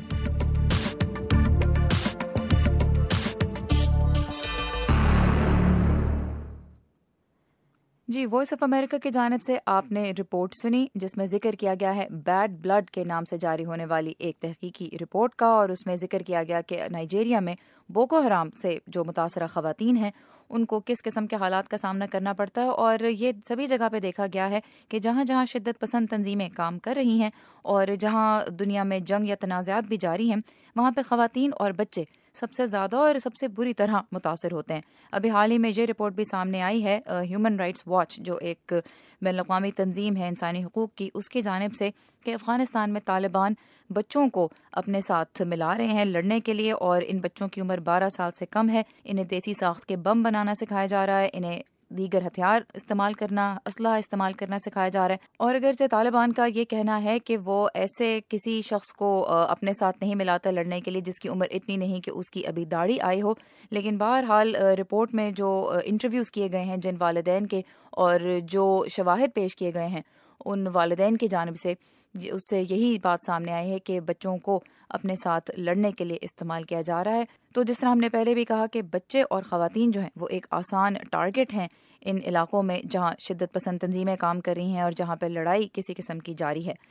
A: جی، وائس آف امریکہ کی جانب سے آپ نے رپورٹ سنی جس میں ذکر کیا گیا ہے بیڈ بلڈ کے نام سے جاری ہونے والی ایک تحقیقی رپورٹ کا، اور اس میں ذکر کیا گیا کہ نائجیریا میں بوکو حرام سے جو متاثرہ خواتین ہیں ان کو کس قسم کے حالات کا سامنا کرنا پڑتا ہے، اور یہ سبھی جگہ پہ دیکھا گیا ہے کہ جہاں جہاں شدت پسند تنظیمیں کام کر رہی ہیں اور جہاں دنیا میں جنگ یا تنازعات بھی جاری ہیں، وہاں پہ خواتین اور بچے سب سے زیادہ اور سب سے بری طرح متاثر ہوتے ہیں۔ ابھی حال ہی میں یہ رپورٹ بھی سامنے آئی ہے ہیومن رائٹس واچ، جو ایک بین الاقوامی تنظیم ہے انسانی حقوق کی، اس کی جانب سے، کہ افغانستان میں طالبان بچوں کو اپنے ساتھ ملا رہے ہیں لڑنے کے لیے، اور ان بچوں کی عمر 12 سال سے کم ہے، انہیں دیسی ساخت کے بم بنانا سکھایا جا رہا ہے، انہیں دیگر ہتھیار استعمال کرنا، اسلحہ استعمال کرنا سکھایا جا رہا ہے۔ اور اگرچہ طالبان کا یہ کہنا ہے کہ وہ ایسے کسی شخص کو اپنے ساتھ نہیں ملاتا لڑنے کے لیے جس کی عمر اتنی نہیں کہ اس کی ابھی داڑھی آئی ہو، لیکن بہرحال رپورٹ میں جو انٹرویوز کیے گئے ہیں جن والدین کے اور جو شواہد پیش کیے گئے ہیں ان والدین کی جانب سے، اس سے یہی بات سامنے آئی ہے کہ بچوں کو اپنے ساتھ لڑنے کے لیے استعمال کیا جا رہا ہے۔ تو جس طرح ہم نے پہلے بھی کہا کہ بچے اور خواتین جو ہیں وہ ایک آسان ٹارگٹ ہیں ان علاقوں میں جہاں شدت پسند تنظیمیں کام کر رہی ہیں اور جہاں پہ لڑائی کسی قسم کی جاری ہے۔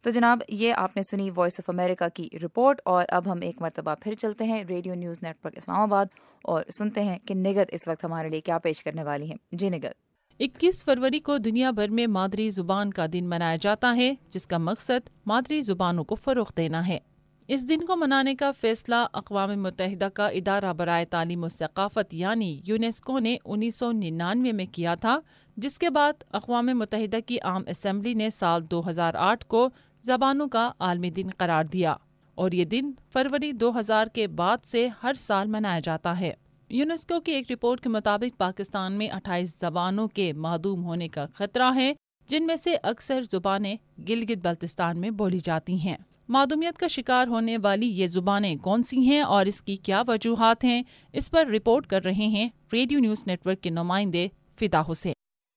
A: تو جناب یہ آپ نے سنی وائس آف امریکہ کی رپورٹ، اور اب ہم ایک مرتبہ پھر چلتے ہیں radio news network Islamabad اور سنتے ہیں کہ نگت اس وقت ہمارے لیے کیا پیش کرنے والی ہیں۔ جی نگت۔
B: 21 فروری کو دنیا بھر میں مادری زبان کا دن منایا جاتا ہے، جس کا مقصد مادری زبانوں کو فروغ دینا ہے۔ اس دن کو منانے کا فیصلہ اقوام متحدہ کا ادارہ برائے تعلیم و ثقافت یعنی یونیسکو نے 1999 میں کیا تھا، جس کے بعد اقوام متحدہ کی عام اسمبلی نے سال 2008 کو زبانوں کا عالمی دن قرار دیا، اور یہ دن فروری 2000 کے بعد سے ہر سال منایا جاتا ہے۔ یونیسکو کی ایک رپورٹ کے مطابق پاکستان میں 28 زبانوں کے معدوم ہونے کا خطرہ ہے، جن میں سے اکثر زبانیں گلگت بلتستان میں بولی جاتی ہیں۔ معدومیت کا شکار ہونے والی یہ زبانیں کون سی ہیں اور اس کی کیا وجوہات ہیں، اس پر رپورٹ کر رہے ہیں ریڈیو نیوز نیٹ ورک کے نمائندے فدا حسین۔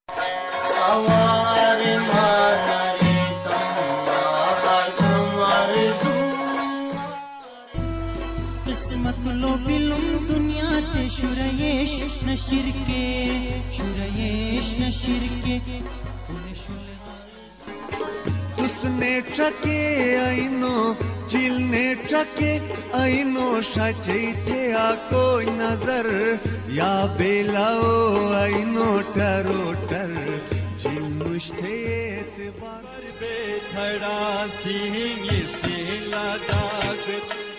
L: قسمت لو بلوم دنیا تے شریش نشر کے تس نے ٹرکے اینو چیل نے ٹرکے اینو شچی تھے کوئی نظر یا بیلاو اینو ٹرو ٹر چیل مشتے اعتبار بے چھڑا سینگ استیلا داغ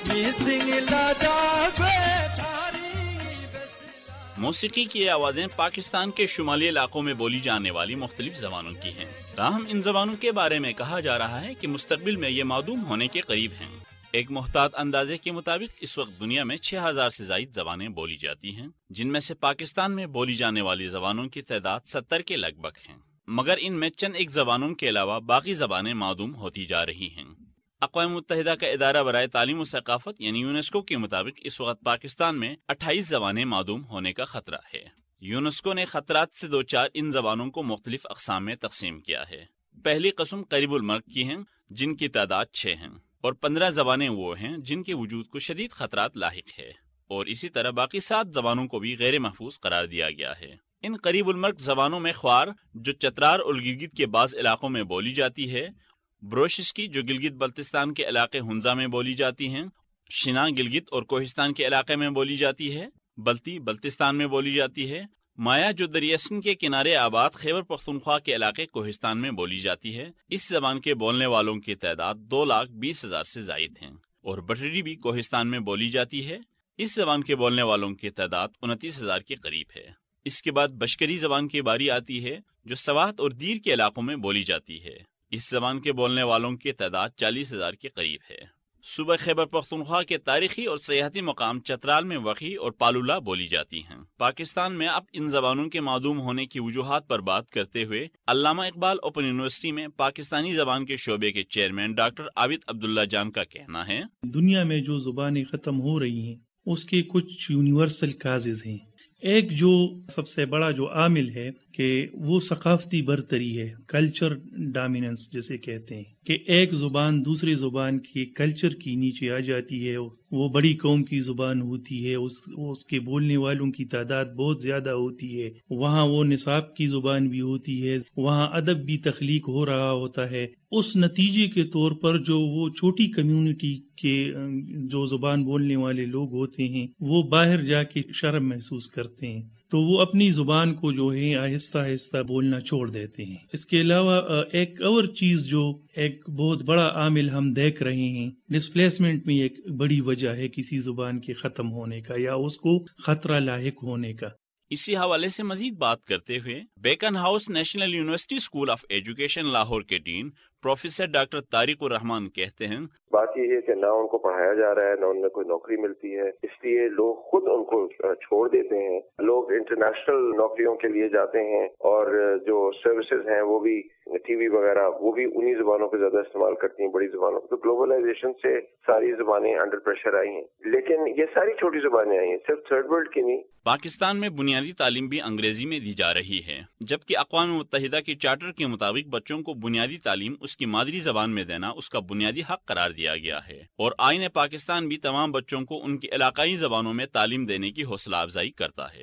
M: موسیقی کی یہ آوازیں پاکستان کے شمالی علاقوں میں بولی جانے والی مختلف زبانوں کی ہیں، تاہم ان زبانوں کے بارے میں کہا جا رہا ہے کہ مستقبل میں یہ معدوم ہونے کے قریب ہیں۔ ایک محتاط اندازے کے مطابق اس وقت دنیا میں 6000 سے زائد زبانیں بولی جاتی ہیں، جن میں سے پاکستان میں بولی جانے والی زبانوں کی تعداد 70 کے لگ بھگ ہیں، مگر ان میں چند ایک زبانوں کے علاوہ باقی زبانیں معدوم ہوتی جا رہی ہیں۔ اقوام متحدہ کا ادارہ برائے تعلیم و ثقافت یعنی یونیسکو کے مطابق اس وقت پاکستان میں 28 زبانیں معدوم ہونے کا خطرہ ہے۔ یونیسکو نے خطرات سے دوچار ان زبانوں کو مختلف اقسام میں تقسیم کیا ہے۔ پہلی قسم قریب المرگ کی ہیں، جن کی تعداد 6 ہیں، اور 15 زبانیں وہ ہیں جن کے وجود کو شدید خطرات لاحق ہے، اور اسی طرح باقی 7 زبانوں کو بھی غیر محفوظ قرار دیا گیا ہے۔ ان قریب المرگ زبانوں میں خوار، جو چترال اور گلگت کے بعض علاقوں میں بولی جاتی ہے، بروشسکی جو گلگت بلتستان کے علاقے ہنزا میں بولی جاتی ہیں، شنا گلگت اور کوہستان کے علاقے میں بولی جاتی ہے، بلتی بلتستان میں بولی جاتی ہے، مایا جو دریا سندھ کے کنارے آباد خیبر پختونخوا کے علاقے کوہستان میں بولی جاتی ہے۔ اس زبان کے بولنے والوں کی تعداد 2,20,000 سے زائد ہیں، اور بٹری بھی کوہستان میں بولی جاتی ہے۔ اس زبان کے بولنے والوں کی تعداد 29,000 کے قریب ہے۔ اس کے بعد بشکری زبان کی باری آتی ہے، جو سوات اور دیر کے علاقوں میں بولی جاتی ہے۔ اس زبان کے بولنے والوں کی تعداد 40,000 کے قریب ہے۔ صوبہ خیبر پختونخوا کے تاریخی اور سیاحتی مقام چترال میں وقی اور پالولا بولی جاتی ہیں۔ پاکستان میں اب ان زبانوں کے معدوم ہونے کی وجوہات پر بات کرتے ہوئے علامہ اقبال اوپن یونیورسٹی میں پاکستانی زبان کے شعبے کے چیئرمین ڈاکٹر عابد عبداللہ جان کا کہنا ہے،
N: دنیا میں جو زبانیں ختم ہو رہی ہیں اس کے کچھ یونیورسل کازز ہیں۔ ایک جو سب سے بڑا جو عامل ہے کہ وہ ثقافتی برتری ہے، کلچر ڈومیننس جسے کہتے ہیں، کہ ایک زبان دوسری زبان کے کلچر کی نیچے آ جاتی ہے۔ وہ بڑی قوم کی زبان ہوتی ہے، اس کے بولنے والوں کی تعداد بہت زیادہ ہوتی ہے، وہاں وہ نصاب کی زبان بھی ہوتی ہے، وہاں ادب بھی تخلیق ہو رہا ہوتا ہے۔ اس نتیجے کے طور پر جو وہ چھوٹی کمیونٹی کے جو زبان بولنے والے لوگ ہوتے ہیں وہ باہر جا کے شرم محسوس کرتے ہیں، تو وہ اپنی زبان کو جو ہے آہستہ آہستہ بولنا چھوڑ دیتے ہیں۔ اس کے علاوہ ایک اور چیز جو ایک بہت بڑا عامل ہم دیکھ رہے ہیں، ڈسپلیسمنٹ میں ایک بڑی وجہ ہے کسی زبان کے ختم ہونے کا یا اس کو خطرہ لاحق ہونے کا۔
M: اسی حوالے سے مزید بات کرتے ہوئے Beaconhouse national university school of education Lahore کے dean professor doctor Tariq Rahman کہتے ہیں،
O: بات یہ ہے کہ نہ ان کو پڑھایا جا رہا ہے، نہ ان میں کوئی نوکری ملتی ہے، اس لیے لوگ خود ان کو چھوڑ دیتے ہیں۔ لوگ انٹرنیشنل نوکریوں کے لیے جاتے ہیں، اور جو سروسز ہیں وہ بھی ٹی وی وغیرہ وہ بھی انہی زبانوں پہ زیادہ استعمال کرتی ہیں، بڑی زبانوں پہ۔ تو گلوبلائزیشن سے ساری زبانیں انڈر پریشر آئی ہیں، لیکن یہ ساری چھوٹی زبانیں آئی ہیں، صرف تھرڈ ورلڈ کی نہیں۔
M: پاکستان میں بنیادی تعلیم بھی انگریزی میں دی جا رہی ہے، جبکہ اقوام متحدہ کے چارٹر کے مطابق بچوں کو بنیادی تعلیم اس کی مادری زبان میں دینا اس کا بنیادی حق قرار دیا گیا ہے، اور آئین پاکستان بھی تمام بچوں کو ان کی علاقائی زبانوں میں تعلیم دینے کی حوصلہ افزائی کرتا ہے۔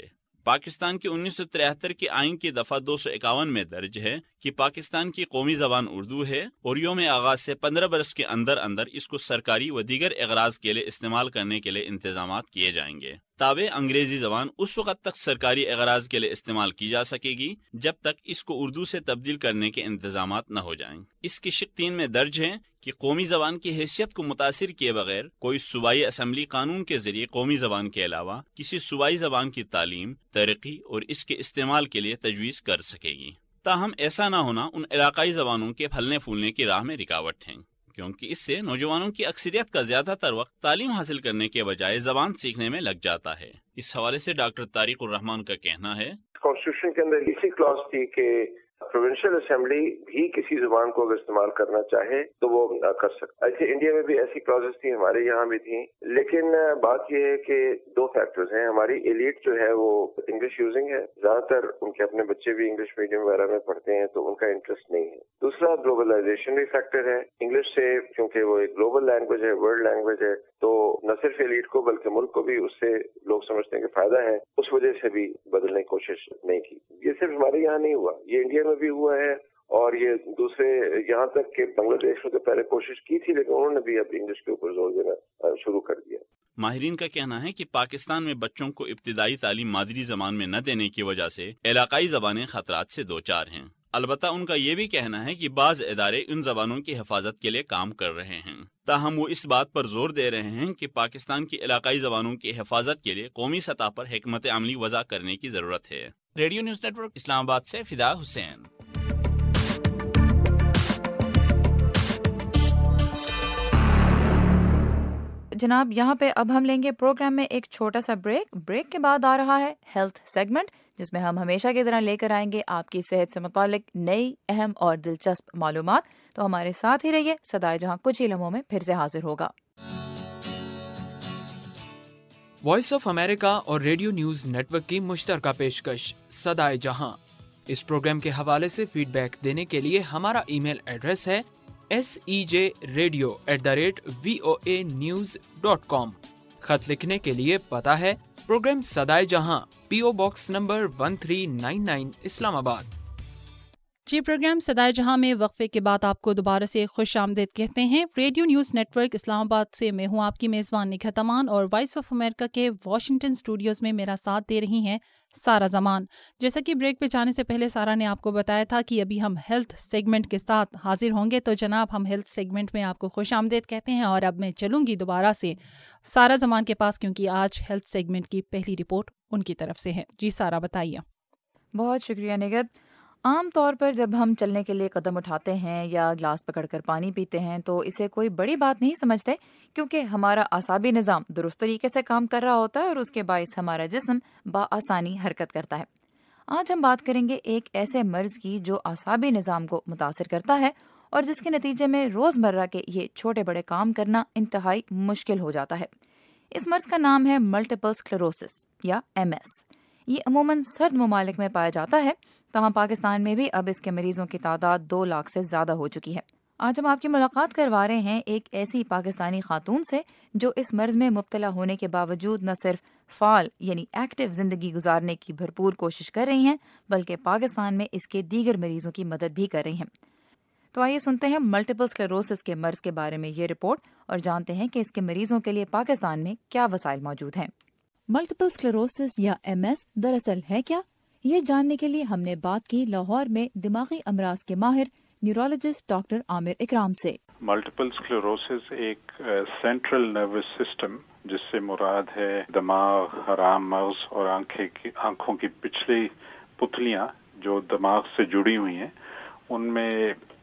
M: پاکستان کے 1973 کے آئین کی دفعہ 251 میں درج ہے کہ پاکستان کی قومی زبان اردو ہے اور یوم آغاز سے 15 برس کے اندر اندر اس کو سرکاری و دیگر اغراض کے لیے استعمال کرنے کے لیے انتظامات کیے جائیں گے۔ تابع انگریزی زبان اس وقت تک سرکاری اغراض کے لیے استعمال کی جا سکے گی جب تک اس کو اردو سے تبدیل کرنے کے انتظامات نہ ہو جائیں۔ اس کی شق 3 میں درج ہے کہ قومی زبان کی حیثیت کو متاثر کیے بغیر کوئی صوبائی اسمبلی قانون کے ذریعے قومی زبان کے علاوہ کسی صوبائی زبان کی تعلیم، ترقی اور اس کے استعمال کے لیے تجویز کر سکے گی۔ تاہم ایسا نہ ہونا ان علاقائی زبانوں کے پھلنے پھولنے کی راہ میں رکاوٹ ہے، کیونکہ اس سے نوجوانوں کی اکثریت کا زیادہ تر وقت تعلیم حاصل کرنے کے بجائے زبان سیکھنے میں لگ جاتا ہے۔ اس حوالے سے ڈاکٹر طارق الرحمان کا کہنا ہے،
O: کانسٹیٹیوشن کے اندر اسی کلاس تھی کہ پروونشل اسمبلی بھی کسی زبان کو اگر استعمال کرنا چاہے تو وہ کر سکتا ہے۔ ایسے انڈیا میں بھی ایسی کلازز تھیں، ہمارے یہاں بھی تھیں، لیکن بات یہ ہے کہ 2 فیکٹرز ہیں۔ ہماری ایلیٹ جو ہے وہ انگلش یوزنگ ہے، زیادہ تر ان کے اپنے بچے بھی انگلش میڈیم وغیرہ میں پڑھتے ہیں تو ان کا انٹرسٹ نہیں ہے۔ دوسرا گلوبلائزیشن بھی فیکٹر ہے، انگلش سے کیونکہ وہ ایک گلوبل لینگویج ہے، ورلڈ لینگویج ہے، تو نہ صرف ایلیٹ کو بلکہ ملک کو بھی اس سے لوگ سمجھتے ہیں کہ فائدہ ہے، اس وجہ سے بھی بدلنے کی کوشش نہیں کی۔ یہ صرف ہمارے یہاں نہیں ہوا، یہ انڈیا میں بھی ہوا ہے اور یہ دوسرے یہاں تک کہ بنگلہ دیش میں تو پہلے کوشش کی تھی لیکن انہوں نے بھی اب انگلش کے اوپر زور دینا شروع کر دیا۔
M: ماہرین کا کہنا ہے کہ پاکستان میں بچوں کو ابتدائی تعلیم مادری زبان میں نہ دینے کی وجہ سے علاقائی زبانیں خطرات سے دوچار ہیں۔ البتہ ان کا یہ بھی کہنا ہے کہ بعض ادارے ان زبانوں کی حفاظت کے لیے کام کر رہے ہیں، تاہم وہ اس بات پر زور دے رہے ہیں کہ پاکستان کی علاقائی زبانوں کی حفاظت کے لیے قومی سطح پر حکمت عملی وضع کرنے کی ضرورت ہے۔ Radio news network Islamabad سے فدا حسین۔
A: جناب، یہاں پہ اب ہم لیں گے پروگرام میں ایک چھوٹا سا بریک کے بعد آ رہا ہے ہیلتھ سیگمنٹ، جس میں ہم ہمیشہ کی طرح لے کر آئیں گے آپ کی صحت سے متعلق نئی، اہم اور دلچسپ معلومات۔ تو ہمارے ساتھ ہی رہیے، صدائے جہاں کچھ ہی لمحوں میں پھر سے حاضر ہوگا۔
E: وائس آف امریکہ اور ریڈیو نیوز نیٹ ورک کی مشترکہ پیشکش صدائے جہاں۔ اس پروگرام کے حوالے سے فیڈ بیک دینے کے لیے ہمارا ای میل ایڈریس ہے sejradio@voanews.com۔ خط لکھنے کے لیے پتہ ہے پروگرام صدائے جہاں، PO باکس نمبر 1399 اسلام آباد۔
B: جی، پروگرام صدائے جہاں میں وقفے کے بعد آپ کو دوبارہ سے خوش آمدید کہتے ہیں۔ Radio news network Islamabad سے میں ہوں آپ کی میزبان نکھت امان، اور وائس آف امریکہ کے واشنگٹن اسٹوڈیوز میں میرا ساتھ دے رہی ہیں سارا زمان۔ جیسا کہ بریک پہ جانے سے پہلے سارا نے آپ کو بتایا تھا کہ ابھی ہم ہیلتھ سیگمنٹ کے ساتھ حاضر ہوں گے، تو جناب ہم ہیلتھ سیگمنٹ میں آپ کو خوش آمدید کہتے ہیں، اور اب میں چلوں گی دوبارہ سے سارا زمان کے پاس، کیونکہ آج ہیلتھ سیگمنٹ کی پہلی رپورٹ ان کی طرف سے ہے۔ جی سارا، بتائیے۔
A: بہت شکریہ نگت۔ عام طور پر جب ہم چلنے کے لیے قدم اٹھاتے ہیں یا گلاس پکڑ کر پانی پیتے ہیں تو اسے کوئی بڑی بات نہیں سمجھتے، کیونکہ ہمارا اعصابی نظام درست طریقے سے کام کر رہا ہوتا ہے اور اس کے باعث ہمارا جسم بآسانی حرکت کرتا ہے۔ آج ہم بات کریں گے ایک ایسے مرض کی جو اعصابی نظام کو متاثر کرتا ہے اور جس کے نتیجے میں روزمرہ کے یہ چھوٹے بڑے کام کرنا انتہائی مشکل ہو جاتا ہے۔ اس مرض کا نام ہے ملٹیپل اسکلیروسس یا MS۔ یہ عموماً سرد ممالک میں پایا جاتا ہے، تاہم پاکستان میں بھی اب اس کے مریضوں کی تعداد 2 لاکھ سے زیادہ ہو چکی ہے۔ آج ہم آپ کی ملاقات کروا رہے ہیں ایک ایسی پاکستانی خاتون سے جو اس مرض میں مبتلا ہونے کے باوجود نہ صرف فعال یعنی ایکٹیو زندگی گزارنے کی بھرپور کوشش کر رہی ہیں بلکہ پاکستان میں اس کے دیگر مریضوں کی مدد بھی کر رہی ہیں۔ تو آئیے سنتے ہیں ملٹیپل اسکلیروسس کے مرض کے بارے میں یہ رپورٹ اور جانتے ہیں کہ اس کے مریضوں کے لیے پاکستان میں کیا وسائل موجود ہیں۔ ملٹیپل اسکلیروسس یا MS دراصل ہے کیا؟ یہ جاننے کے لیے ہم نے بات کی لاہور میں دماغی امراض کے ماہر نیورولوجسٹ ڈاکٹر عامر اکرام سے۔
P: ملٹیپل اسکلیروسس ایک سینٹرل نروس سسٹم جس سے مراد ہے دماغ، حرام مغز اور آنکھوں کی پچھلی پتلیاں جو دماغ سے جڑی ہوئی ہیں، ان میں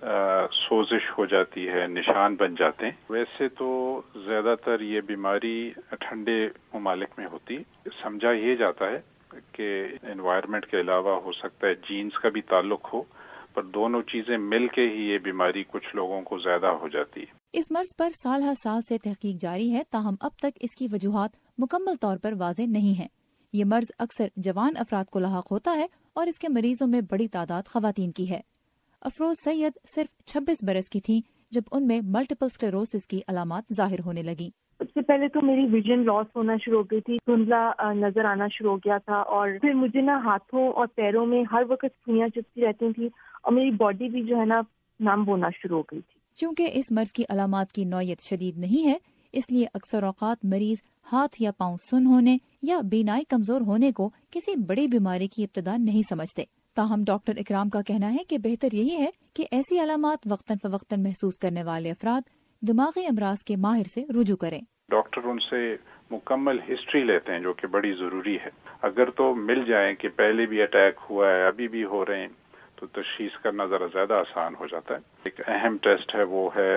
P: سوزش ہو جاتی ہے، نشان بن جاتے ہیں۔ ویسے تو زیادہ تر یہ بیماری ٹھنڈے ممالک میں ہوتی، سمجھا یہ جاتا ہے کہ انوائرمنٹ کے علاوہ ہو سکتا ہے جینز کا بھی تعلق ہو، پر دونوں چیزیں مل کے ہی یہ بیماری کچھ لوگوں کو زیادہ ہو جاتی ہے۔
A: اس مرض پر سال ہر سال سے تحقیق جاری ہے، تاہم اب تک اس کی وجوہات مکمل طور پر واضح نہیں ہیں۔ یہ مرض اکثر جوان افراد کو لاحق ہوتا ہے اور اس کے مریضوں میں بڑی تعداد خواتین کی ہے۔ افروز سید صرف 26 برس کی تھیں جب ان میں ملٹیپل اسکلیروسس کی علامات ظاہر ہونے لگیں۔
Q: سب سے پہلے تو میری ویژن لاس ہونا شروع ہو گئی تھی، دھندلا نظر آنا شروع ہو گیا تھا، اور پھر مجھے نا ہاتھوں اور پیروں میں ہر وقت سوئیاں چپتی رہتی تھی، اور میری باڈی بھی جو ہے نا نم ہونا شروع ہو گئی تھی۔
A: چونکہ اس مرض کی علامات کی نوعیت شدید نہیں ہے، اس لیے اکثر اوقات مریض ہاتھ یا پاؤں سن ہونے یا بینائی کمزور ہونے کو کسی بڑی بیماری کی ابتدا نہیں سمجھتے۔ تاہم ڈاکٹر اکرام کا کہنا ہے کہ بہتر یہی ہے کہ ایسی علامات وقتاً فوقتاً محسوس کرنے والے افراد دماغی امراض کے ماہر سے رجوع کریں۔
P: ڈاکٹر ان سے مکمل ہسٹری لیتے ہیں، جو کہ بڑی ضروری ہے۔ اگر تو مل جائیں کہ پہلے بھی اٹیک ہوا ہے، ابھی بھی ہو رہے ہیں، تو تشخیص کرنا ذرا زیادہ آسان ہو جاتا ہے۔ ایک اہم ٹیسٹ ہے، وہ ہے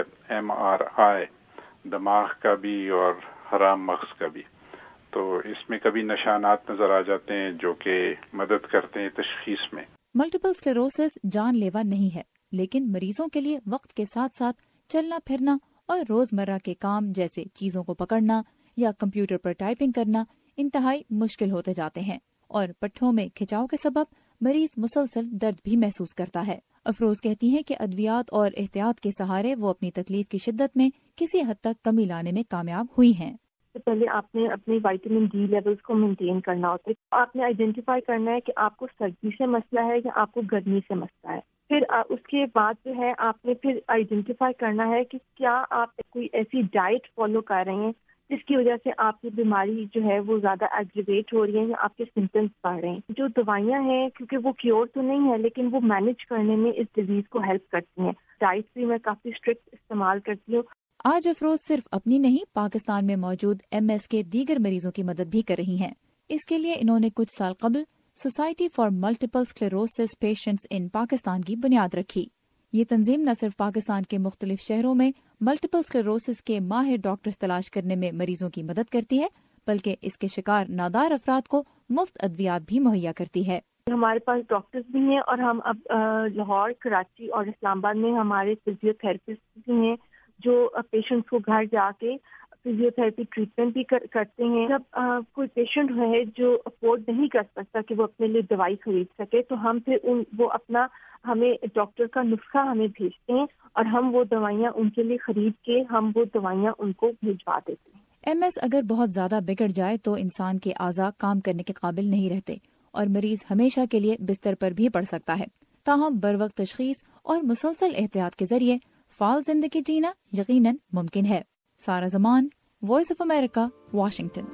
P: MRI، دماغ کا بھی اور حرام مغز کا بھی۔ تو اس میں کبھی نشانات نظر آ جاتے ہیں جو کہ مدد کرتے ہیں تشخیص میں۔
A: ملٹیپل اسکلیروسس جان لیوا نہیں ہے، لیکن مریضوں کے لیے وقت کے ساتھ ساتھ چلنا پھرنا اور روزمرہ کے کام جیسے چیزوں کو پکڑنا یا کمپیوٹر پر ٹائپنگ کرنا انتہائی مشکل ہوتے جاتے ہیں، اور پٹھوں میں کھچاؤ کے سبب مریض مسلسل درد بھی محسوس کرتا ہے۔ افروز کہتی ہیں کہ ادویات اور احتیاط کے سہارے وہ اپنی تکلیف کی شدت میں کسی حد تک کمی لانے میں کامیاب ہوئی ہیں۔
Q: پہلے آپ نے اپنی وائٹامن ڈی لیولز کو مینٹین کرنا ہوتا ہے۔ آپ نے آئیڈینٹیفائی کرنا ہے کہ آپ کو سردی سے مسئلہ ہے یا آپ کو گرمی سے مسئلہ ہے۔ پھر اس کے بعد جو ہے آپ نے پھر آئیڈینٹیفائی کرنا ہے کہ کیا آپ کوئی ایسی ڈائٹ فالو کر رہے ہیں جس کی وجہ سے آپ کی بیماری جو ہے وہ زیادہ ایگریویٹ ہو رہی ہے یا آپ کے سمپٹمس بڑھ رہے ہیں۔ جو دوائیاں ہیں کیونکہ وہ کیور تو نہیں ہے، لیکن وہ مینیج کرنے میں اس ڈیزیز کو ہیلپ کرتی ہیں۔ ڈائٹ بھی میں کافی اسٹرکٹ استعمال کرتی ہوں۔
A: آج افروز صرف اپنی نہیں، پاکستان میں موجود MS کے دیگر مریضوں کی مدد بھی کر رہی ہیں۔ اس کے لیے انہوں نے کچھ سال قبل society for multiple sclerosis patients in Pakistan کی بنیاد رکھی۔ یہ تنظیم نہ صرف پاکستان کے مختلف شہروں میں ملٹیپل اسکلیروسس کے ماہر ڈاکٹرز تلاش کرنے میں مریضوں کی مدد کرتی ہے، بلکہ اس کے شکار نادار افراد کو مفت ادویات بھی مہیا کرتی ہے۔
Q: ہمارے پاس ڈاکٹرز بھی ہیں، اور ہم اب لاہور، کراچی اور اسلام آباد میں ہمارے فزیو تھراپسٹ بھی ہیں جو پیشنٹس کو گھر جا کے فزیو تھراپی ٹریٹمنٹ بھی کرتے ہیں۔ جب کوئی پیشنٹ ہے جو افورڈ نہیں کر سکتا کہ وہ اپنے لیے دوائی خرید سکے، تو ہم پھر وہ اپنا ہمیں ڈاکٹر کا نسخہ ہمیں بھیجتے ہیں، اور ہم وہ دوائیاں ان کے لیے خرید کے ہم وہ دوائیاں ان کو بھجوا دیتے ہیں۔
A: MS اگر بہت زیادہ بگڑ جائے تو انسان کے اعضاء کام کرنے کے قابل نہیں رہتے، اور مریض ہمیشہ کے لیے بستر پر بھی پڑ سکتا ہے۔ تاہم بروقت تشخیص اور مسلسل احتیاط کے ذریعے فعال زندگی جینا یقیناً ممکن ہے۔ Sara Zaman, voice of America, Washington.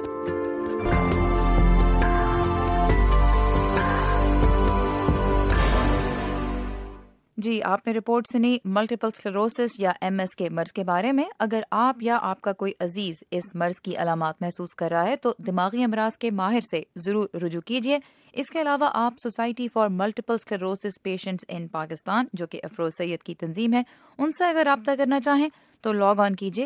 A: جی، آپ نے رپورٹ سنی ملٹیپل اسکلیروسس یا MS کے مرض کے بارے میں۔ اگر آپ یا آپ کا کوئی عزیز اس مرض کی علامات محسوس کر رہا ہے تو دماغی امراض کے ماہر سے ضرور رجوع کیجیے۔ اس کے علاوہ آپ society for multiple sclerosis patients in Pakistan, جو کہ افروز سید کی تنظیم ہے، ان سے اگر رابطہ کرنا چاہیں تو لاگ آن کیجیے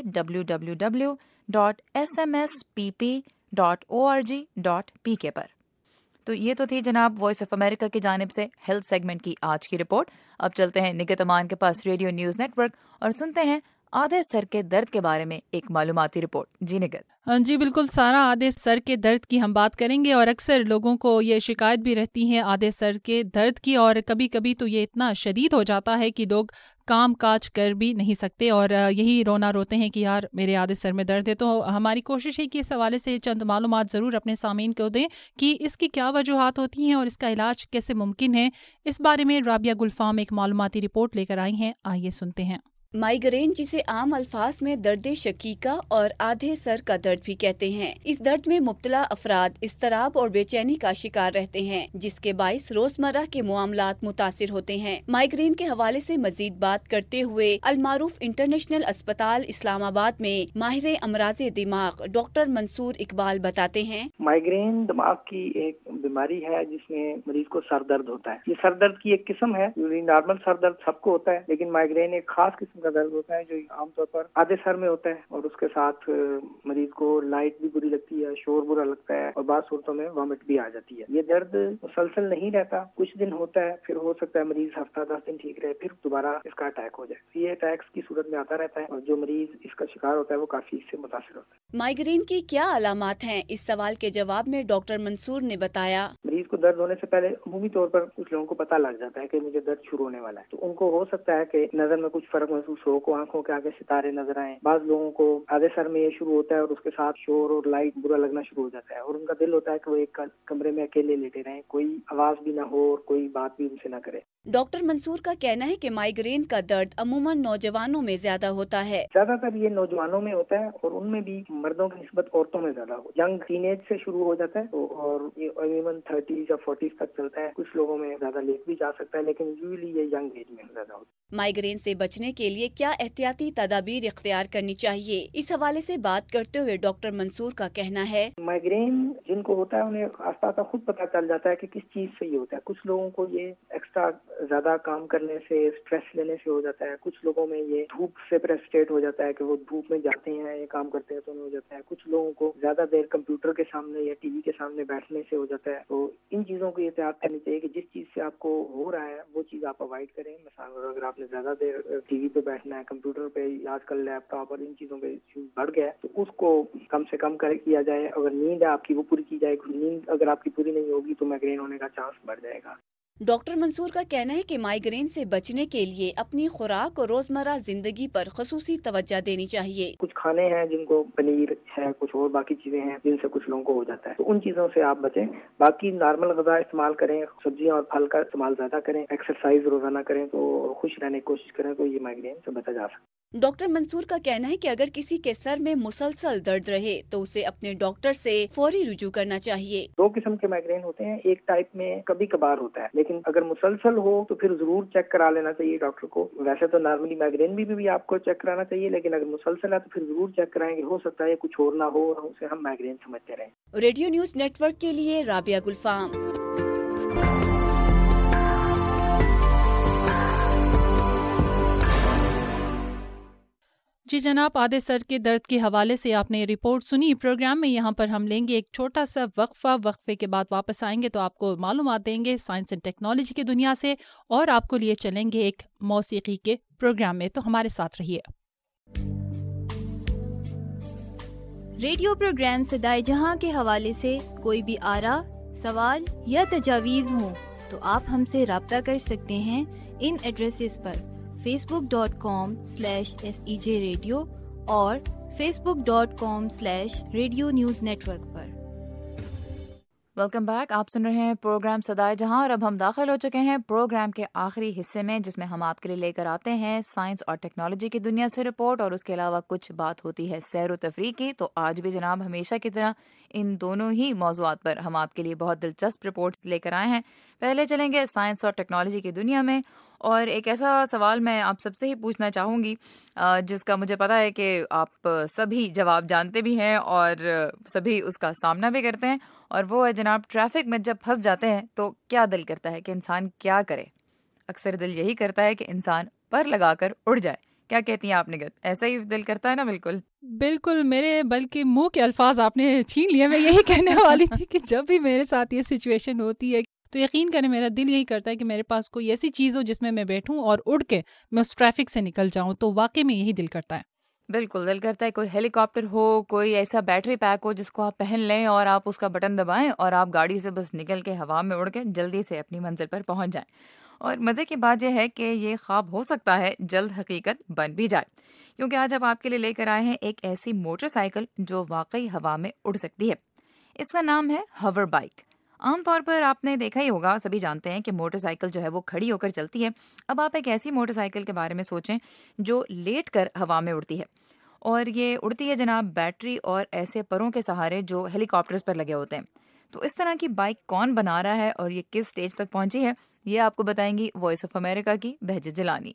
A: www.smspp.org.pk پر۔ تو یہ تو تھی جناب وائس آف امریکہ کی جانب سے ہیلتھ سیگمنٹ کی آج کی رپورٹ۔ اب چلتے ہیں نگہت امان کے پاس ریڈیو نیوز نیٹ ورک اور سنتے ہیں آدھے سر کے درد کے بارے میں ایک معلوماتی رپورٹ۔ جی نگہت۔
B: جی بالکل سارا، آدھے سر کے درد کی ہم بات کریں گے، اور اکثر لوگوں کو یہ شکایت بھی رہتی ہے آدھے سر کے درد کی، اور کبھی کبھی تو یہ اتنا شدید ہو جاتا ہے کہ لوگ کام کاج کر بھی نہیں سکتے، اور یہی رونا روتے ہیں کہ یار میرے آدھے سر میں درد ہے۔ تو ہماری کوشش ہے کہ اس حوالے سے چند معلومات ضرور اپنے سامعین کو دیں کہ اس کی کیا وجوہات ہوتی ہیں اور اس کا علاج کیسے ممکن ہے۔ اس بارے میں رابعہ گلفام ایک معلوماتی رپورٹ لے کر آئی ہیں، آئیے سنتے ہیں۔
R: مائیگرین، جسے عام الفاظ میں درد شقیقہ اور آدھے سر کا درد بھی کہتے ہیں، اس درد میں مبتلا افراد اضطراب اور بے چینی کا شکار رہتے ہیں، جس کے باعث روزمرہ کے معاملات متاثر ہوتے ہیں۔ مائیگرین کے حوالے سے مزید بات کرتے ہوئے المعروف انٹرنیشنل اسپتال اسلام آباد میں ماہر امراض دماغ ڈاکٹر منصور اقبال بتاتے ہیں،
S: مائیگرین دماغ کی ایک بیماری ہے جس میں مریض کو سر درد ہوتا ہے۔ یہ سر درد کی ایک قسم ہے، نارمل سر درد سب کو ہوتا ہے، لیکن مائیگرین ایک خاص قسم کا درد ہوتا ہے جو عام طور پر آدھے سر میں ہوتا ہے، اور اس کے ساتھ مریض کو لائٹ بھی بری لگتی ہے، شور برا لگتا ہے، اور بعض صورتوں میں وامٹ بھی آ جاتی ہے۔ یہ درد مسلسل نہیں رہتا، کچھ دن ہوتا ہے، پھر ہو سکتا ہے مریض ہفتہ 10 دن ٹھیک رہے، پھر دوبارہ اس کا اٹیک ہو جائے۔ یہ اٹیکس کی صورت میں آتا رہتا ہے، اور جو مریض اس کا شکار ہوتا ہے وہ کافی اس سے متاثر ہوتا ہے۔
R: مائیگرین کی کیا علامات ہیں؟ اس سوال کے جواب میں ڈاکٹر منصور نے بتایا،
S: مریض کو درد ہونے سے پہلے عمومی طور پر کچھ لوگوں کو پتہ لگ جاتا ہے کہ مجھے درد شروع ہونے والا ہے، تو ان کو ہو سکتا ہے کہ نظر میں کچھ فرق محسوس ہو, کو آنکھوں کے آگے ستارے نظر آئیں. بعض لوگوں کو آدھے سر میں یہ شروع ہوتا ہے اور اس کے ساتھ شور اور لائٹ برا لگنا شروع ہو جاتا ہے, اور ان کا دل ہوتا ہے کہ وہ ایک کمرے میں اکیلے لیٹے رہیں, کوئی آواز بھی نہ ہو اور کوئی بات بھی ان سے نہ کرے.
R: ڈاکٹر منصور کا کہنا ہے کہ مائیگرین کا درد عموماً نوجوانوں میں زیادہ ہوتا ہے.
S: زیادہ تر یہ نوجوانوں میں ہوتا ہے اور ان میں بھی مردوں کی نسبت عورتوں میں زیادہ ہو. ینگ ٹین ایج سے شروع ہو جاتا ہے اور یہ عموماً 30s یا 40s تک چلتا ہے. کچھ لوگوں میں زیادہ لیٹ بھی جا سکتا ہے, لیکن یوزلی یہ ینگ ایج میں زیادہ ہوتا ہے.
R: مائیگرین سے بچنے کے لیے کیا احتیاطی تدابیر اختیار کرنی چاہیے, اس حوالے سے بات کرتے ہوئے ڈاکٹر منصور کا کہنا ہے
S: مائیگرین جن کو ہوتا ہے انہیں آہستہ آہستہ خود پتہ چل جاتا ہے کہ کس چیز سے یہ ہوتا ہے. کچھ لوگوں کو یہ ایکسٹرا زیادہ کام کرنے سے, اسٹریس لینے سے ہو جاتا ہے. کچھ لوگوں میں یہ دھوپ سے پریسٹیٹ ہو جاتا ہے کہ وہ دھوپ میں جاتے ہیں, یہ کام کرتے ہیں تو ہو جاتا ہے. کچھ لوگوں کو زیادہ دیر کمپیوٹر کے سامنے یا ٹی وی کے سامنے بیٹھنے سے ہو جاتا ہے. تو ان چیزوں کی احتیاط کرنی چاہیے کہ جس چیز سے آپ کو ہو رہا ہے وہ چیز آپ اوائڈ کریں. مثلا اگر آپ نے زیادہ دیر ٹی وی پہ بیٹھنا ہے, کمپیوٹر پہ, آج کل لیپ ٹاپ اور ان چیزوں پہ بڑھ گیا ہے, تو اس کو کم سے کم کیا جائے. اگر نیند ہے آپ کی وہ پوری کی جائے. نیند اگر آپ کی پوری نہیں ہوگی تو مائیگرین ہونے کا چانس بڑھ جائے گا.
R: ڈاکٹر منصور کا کہنا ہے کہ مائیگرین سے بچنے کے لیے اپنی خوراک اور روزمرہ زندگی پر خصوصی توجہ دینی چاہیے.
S: کچھ کھانے ہیں جن کو پنیر ہے, کچھ اور باقی چیزیں ہیں جن سے کچھ لوگوں کو ہو جاتا ہے, تو ان چیزوں سے آپ بچیں. باقی نارمل غذا استعمال کریں, سبزیاں اور پھل کا استعمال زیادہ کریں, ایکسرسائز روزانہ کریں تو خوش رہنے کی کوشش کریں, تو یہ مائیگرین سے بچا جا سکتا ہے.
R: ڈاکٹر منصور کا کہنا ہے کہ اگر کسی کے سر میں مسلسل درد رہے تو اسے اپنے ڈاکٹر سے فوری رجوع کرنا چاہیے.
S: 2 قسم کے مائیگرین ہوتے ہیں. ایک ٹائپ میں کبھی کبھار ہوتا ہے, لیکن اگر مسلسل ہو تو پھر ضرور چیک کرا لینا چاہیے ڈاکٹر کو. ویسے تو نارملی مائیگرین بھی آپ کو چیک کرانا چاہیے, لیکن اگر مسلسل ہے تو پھر ضرور چیک کرائیں گے. ہو سکتا ہے کچھ اور نہ ہو اور اسے ہم مائیگرین سمجھتے رہیں.
R: ریڈیو نیوز نیٹ ورک کے لیے رابعہ گلفام.
B: جی جناب, آدھے سر کے درد کے حوالے سے آپ نے رپورٹ سنی. پروگرام میں یہاں پر ہم لیں گے ایک چھوٹا سا وقفہ. وقفے کے بعد واپس آئیں گے تو آپ کو معلومات دیں گے سائنس اینڈ ٹیکنالوجی کی دنیا سے, اور آپ کو لیے چلیں گے ایک موسیقی کے پروگرام میں. تو ہمارے ساتھ رہیے.
T: ریڈیو پروگرام صدائے جہاں کے حوالے سے کوئی بھی آراء, سوال یا تجاویز ہوں تو آپ ہم سے رابطہ کر سکتے ہیں ان ایڈریسز پر facebook.com/SEJ Radio اور facebook.com/Radio News Network پر.
A: Welcome back. آپ سن رہے ہیں پروگرام صدائے جہاں, اور اب ہم داخل ہو چکے ہیں پروگرام کے آخری حصے میں, جس میں ہم آپ کے لیے لے کر آتے ہیں سائنس اور ٹیکنالوجی کی دنیا سے رپورٹ, اور اس کے علاوہ کچھ بات ہوتی ہے سیر و تفریح کی. تو آج بھی جناب ہمیشہ کی طرح ان دونوں ہی موضوعات پر ہم آپ کے لیے بہت دلچسپ رپورٹس لے کر آئے ہیں. پہلے چلیں گے سائنس اور ٹیکنالوجی کی دنیا میں, اور ایک ایسا سوال میں آپ سب سے ہی پوچھنا چاہوں گی جس کا مجھے پتا ہے کہ آپ سبھی جواب جانتے بھی ہیں اور سبھی اس کا سامنا بھی کرتے ہیں, اور وہ ہے جناب ٹریفک میں جب پھنس جاتے ہیں تو کیا دل کرتا ہے کہ انسان کیا کرے؟ اکثر دل یہی کرتا ہے کہ انسان پر لگا کر اڑ جائے. کیا کہتی ہیں آپ نگت؟ ایسا ہی دل کرتا ہے نا؟ بالکل
B: بالکل, میرے بلکہ منہ کے الفاظ آپ نے چھین لیے. میں یہی کہنے والی تھی کہ جب بھی میرے ساتھ یہ سچویشن ہوتی ہے تو یقین کریں میرا دل یہی کرتا ہے کہ میرے پاس کوئی ایسی چیز ہو جس میں بیٹھوں اور اڑ کے میں اس ٹریفک سے نکل جاؤں. تو واقعی میں یہی دل کرتا ہے.
A: بالکل دل کرتا ہے کوئی ہیلی کاپٹر ہو, کوئی ایسا بیٹری پیک ہو جس کو آپ پہن لیں اور آپ اس کا بٹن دبائیں اور آپ گاڑی سے بس نکل کے ہوا میں اڑ کے جلدی سے اپنی منزل پر پہنچ جائیں. اور مزے کی بات یہ ہے کہ یہ خواب ہو سکتا ہے جلد حقیقت بن بھی جائے, کیونکہ آج اب آپ کے لیے لے کر آئے ہیں ایک ایسی موٹر سائیکل جو واقعی ہوا میں اڑ سکتی ہے. اس کا نام ہے ہوور بائک. عام طور پر آپ نے دیکھا ہی ہوگا, سبھی جانتے ہیں کہ موٹر سائیکل جو ہے وہ کھڑی ہو کر چلتی ہے. اب آپ ایک ایسی موٹر سائیکل کے بارے میں سوچیں جو لیٹ کر ہوا میں اڑتی ہے, اور یہ اڑتی ہے جناب بیٹری اور ایسے پروں کے سہارے جو ہیلی کاپٹرز پر لگے ہوتے ہیں. تو اس طرح کی بائک کون بنا رہا ہے اور یہ کس سٹیج تک پہنچی ہے, یہ آپ کو بتائیں گی وائس آف امریکہ کی بہجت جیلانی.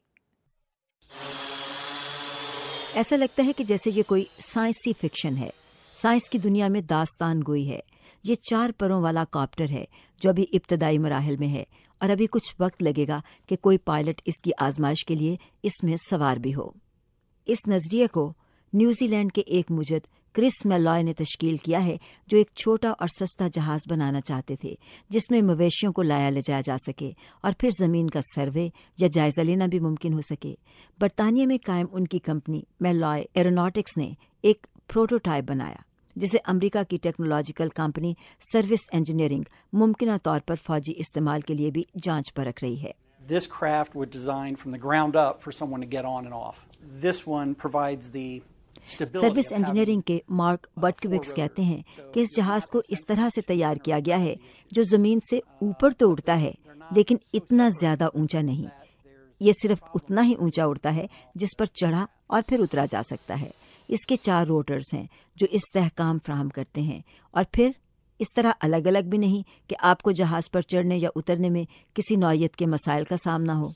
U: ایسا لگتا ہے کہ جیسے یہ کوئی سائنسی فکشن ہے, سائنس کی دنیا میں داستان گوئی ہے. یہ 4 پروں والا کاپٹر ہے جو ابھی ابتدائی مراحل میں ہے, اور ابھی کچھ وقت لگے گا کہ کوئی پائلٹ اس کی آزمائش کے لیے اس میں سوار بھی ہو. اس نظریے کو نیوزی لینڈ کے ایک مجد کرس میلوائے نے تشکیل کیا ہے, جو ایک چھوٹا اور سستا جہاز بنانا چاہتے تھے جس میں مویشیوں کو لایا لے جایا جا سکے اور پھر زمین کا سروے یا جائزہ لینا بھی ممکن ہو سکے. برطانیہ میں قائم ان کی کمپنی میلوائے ایروناٹکس نے ایک پروٹوٹائپ بنایا جسے امریکہ کی ٹیکنالوجیکل کمپنی سروس انجینئرنگ ممکنہ طور پر فوجی استعمال کے لیے بھی جانچ پر رکھ رہی ہے.
D: This craft was designed from the ground up for someone to get on and off. This one provides the
U: service engineering के मार्क बटकविक्स कहते हैं कि इस जहाज को इस तरह से तैयार किया गया है जो जमीन से ऊपर तो उड़ता है लेकिन इतना ज्यादा ऊंचा नहीं। ये सिर्फ उतना ही ऊंचा उड़ता है जिस पर चढ़ा और फिर उतरा जा सकता है। इसके 4 रोटर्स हैं जो इस्तेहकाम फराहम करते हैं और फिर इस तरह अलग अलग भी नहीं कि आपको जहाज पर चढ़ने या उतरने में किसी नौयत के मसाइल का सामना हो।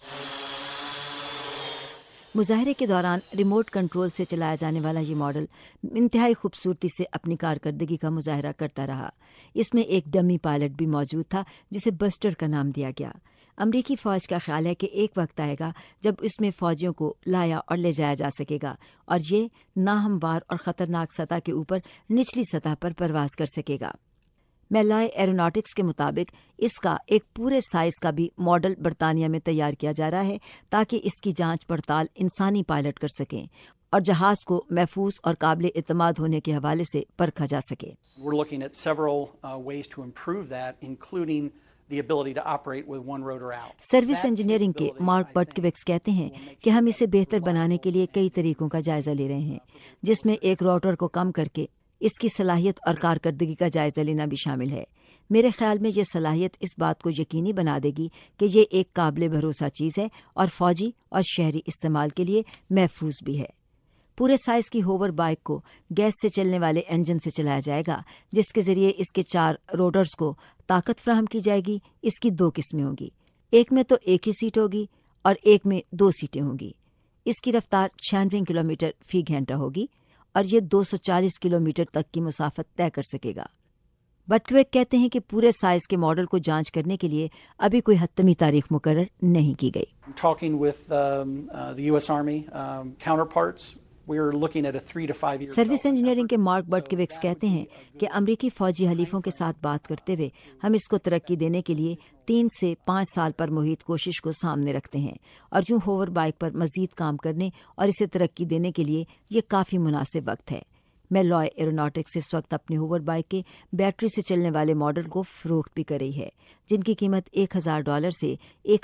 U: मुजाहरे के दौरान रिमोट कंट्रोल से चलाया जाने वाला ये मॉडल इंतहाई खूबसूरती से अपनी कारकर्दगी का मुजाहरा करता रहा। इसमें एक डमी पायलट भी मौजूद था जिसे बस्टर का नाम दिया गया। अमरीकी फ़ौज का ख्याल है कि एक वक्त आएगा जब इसमें फ़ौजियों को लाया और ले जाया जा सकेगा और ये नाहमवार और ख़तरनाक सतह के ऊपर निचली सतह पर परवास कर सकेगा। मेलाय एरोनॉटिक्स के मुताबिक इसका एक पूरे साइज का भी मॉडल बरतानिया में तैयार किया जा रहा है ताकि इसकी जांच पड़ताल इंसानी पायलट कर सकें और जहाज को महफूज और काबिल इत्मीनान होने के हवाले से परखा जा सके।
D: We're looking at several ways to improve that, including the ability to operate with one rotor out.
U: Service engineering के मार्क बटकविक्स कहते हैं कि हम इसे बेहतर बनाने के लिए कई तरीकों का जायजा ले रहे हैं जिसमें एक रोटर को कम करके इसकी सलाहियत और कारकर्दगी का जायजा लेना भी शामिल है। मेरे ख्याल में ये सलाहियत इस बात को यकीनी बना देगी कि ये एक काबिल भरोसा चीज़ है और फौजी और शहरी इस्तेमाल के लिए महफूज भी है। पूरे साइज की होवर बाइक को गैस से चलने वाले इंजन से चलाया जाएगा जिसके जरिए इसके 4 रोटर्स को ताकत फ्राहम की जाएगी। इसकी 2 किस्में होंगी, एक में तो एक ही सीट होगी और एक में 2 सीटें होंगी। इसकी रफ्तार 96 किलोमीटर फी घंटा होगी और ये 240 किलोमीटर तक की मुसाफत तय कर सकेगा। बटकविक कहते हैं कि पूरे साइज के मॉडल को जांच करने के लिए अभी कोई हतमी तारीख मुकर्रर नहीं की गई।
D: Talking with the U.S. Army counterparts, we're looking at a 3 to 5 year.
U: Service engineering के मार्क बटकविक्स कहते हैं कि अमरीकी फौजी हलीफों के साथ बात करते हुए हम इसको तरक्की देने के लिए 3 से 5 साल पर मुहित कोशिश को सामने रखते हैं और यूं होवर बाइक पर मजीद काम करने और इसे तरक्की देने के लिए ये काफ़ी मुनासिब वक्त है। मेलाय एरोनॉटिक्स इस वक्त अपनी होवर बाइक के बैटरी से चलने वाले मॉडल को फरोख्त भी कर रही है जिनकी कीमत $1,000 से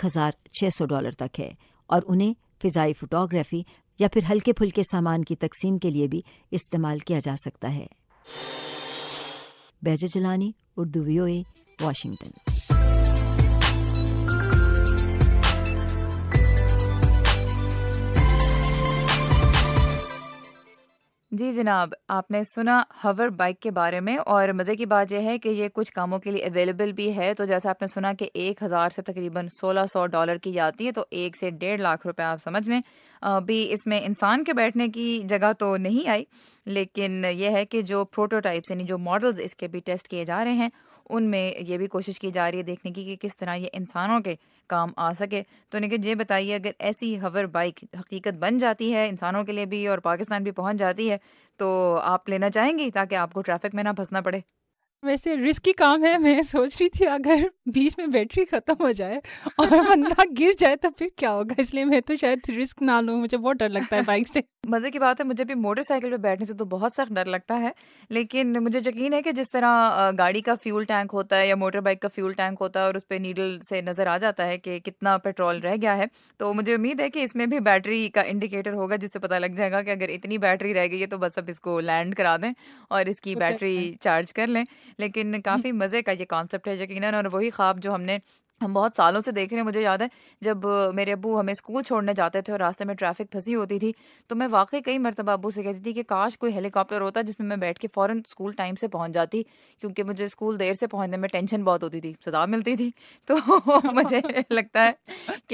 U: $1,600 तक है और उन्हें फ़िज़ाई फोटोग्राफी या फिर हल्के फुल्के सामान की तकसीम के लिए भी इस्तेमाल किया जा सकता है। Baija Jalani, Urdu VOA, Washington.
A: जी जनाब, आपने सुना हवर बाइक के बारे में और मज़े की बात यह है कि ये कुछ कामों के लिए अवेलेबल भी है। तो जैसे आपने सुना कि 1,000 से तकरीबन $1,600 की आती है, तो 1 से 1.5 लाख रुपए आप समझ लें। अभी इसमें इंसान के बैठने की जगह तो नहीं आई, लेकिन यह है कि जो प्रोटोटाइप्स यानी जो मॉडल्स इसके भी टेस्ट किए जा रहे हैं उनमें ये भी कोशिश की जा रही है देखने की कि किस तरह ये इंसानों के काम आ सके। तो निकित ये बताइए, अगर ऐसी हवर बाइक हकीकत बन जाती है इंसानों के लिए भी और पाकिस्तान भी पहुंच जाती है तो आप लेना चाहेंगी ताकि आपको ट्रैफिक में ना फंसना पड़े?
B: वैसे रिस्की काम है। मैं सोच रही थी अगर बीच में बैटरी खत्म हो जाए और बंदा गिर जाए तो फिर क्या होगा, इसलिए मैं तो शायद रिस्क ना लूं। मुझे बहुत डर लगता है बाइक से।
A: मज़े की बात है, मुझे भी मोटरसाइकिल पे बैठने से तो बहुत सख्त डर लगता है, लेकिन मुझे यकीन है कि जिस तरह गाड़ी का फ्यूल टैंक होता है या मोटर बाइक का फ्यूल टैंक होता है और उस पर नीडल से नज़र आ जाता है कि कितना पेट्रोल रह गया है, तो मुझे उम्मीद है कि इसमें भी बैटरी का इंडिकेटर होगा जिससे पता लग जाएगा कि अगर इतनी बैटरी रह गई है तो बस अब इसको लैंड करा दें और इसकी बैटरी चार्ज कर लें। लेकिन काफ़ी मज़े का ये कॉन्सेप्ट है यकीनन, और वही ख्वाब जो हम बहुत सालों से देख रहे हैं। मुझे याद है जब मेरे अब्बू हमें स्कूल छोड़ने जाते थे और रास्ते में ट्रैफिक फंसी होती थी तो मैं वाकई कई मरतबा अब्बू से कहती थी कि काश कोई हेलीकॉप्टर होता जिसमें मैं बैठ के फ़ौरन स्कूल टाइम से पहुंच जाती, क्योंकि मुझे स्कूल देर से पहुंचने में टेंशन बहुत होती थी, सजा मिलती थी। तो मुझे लगता है कि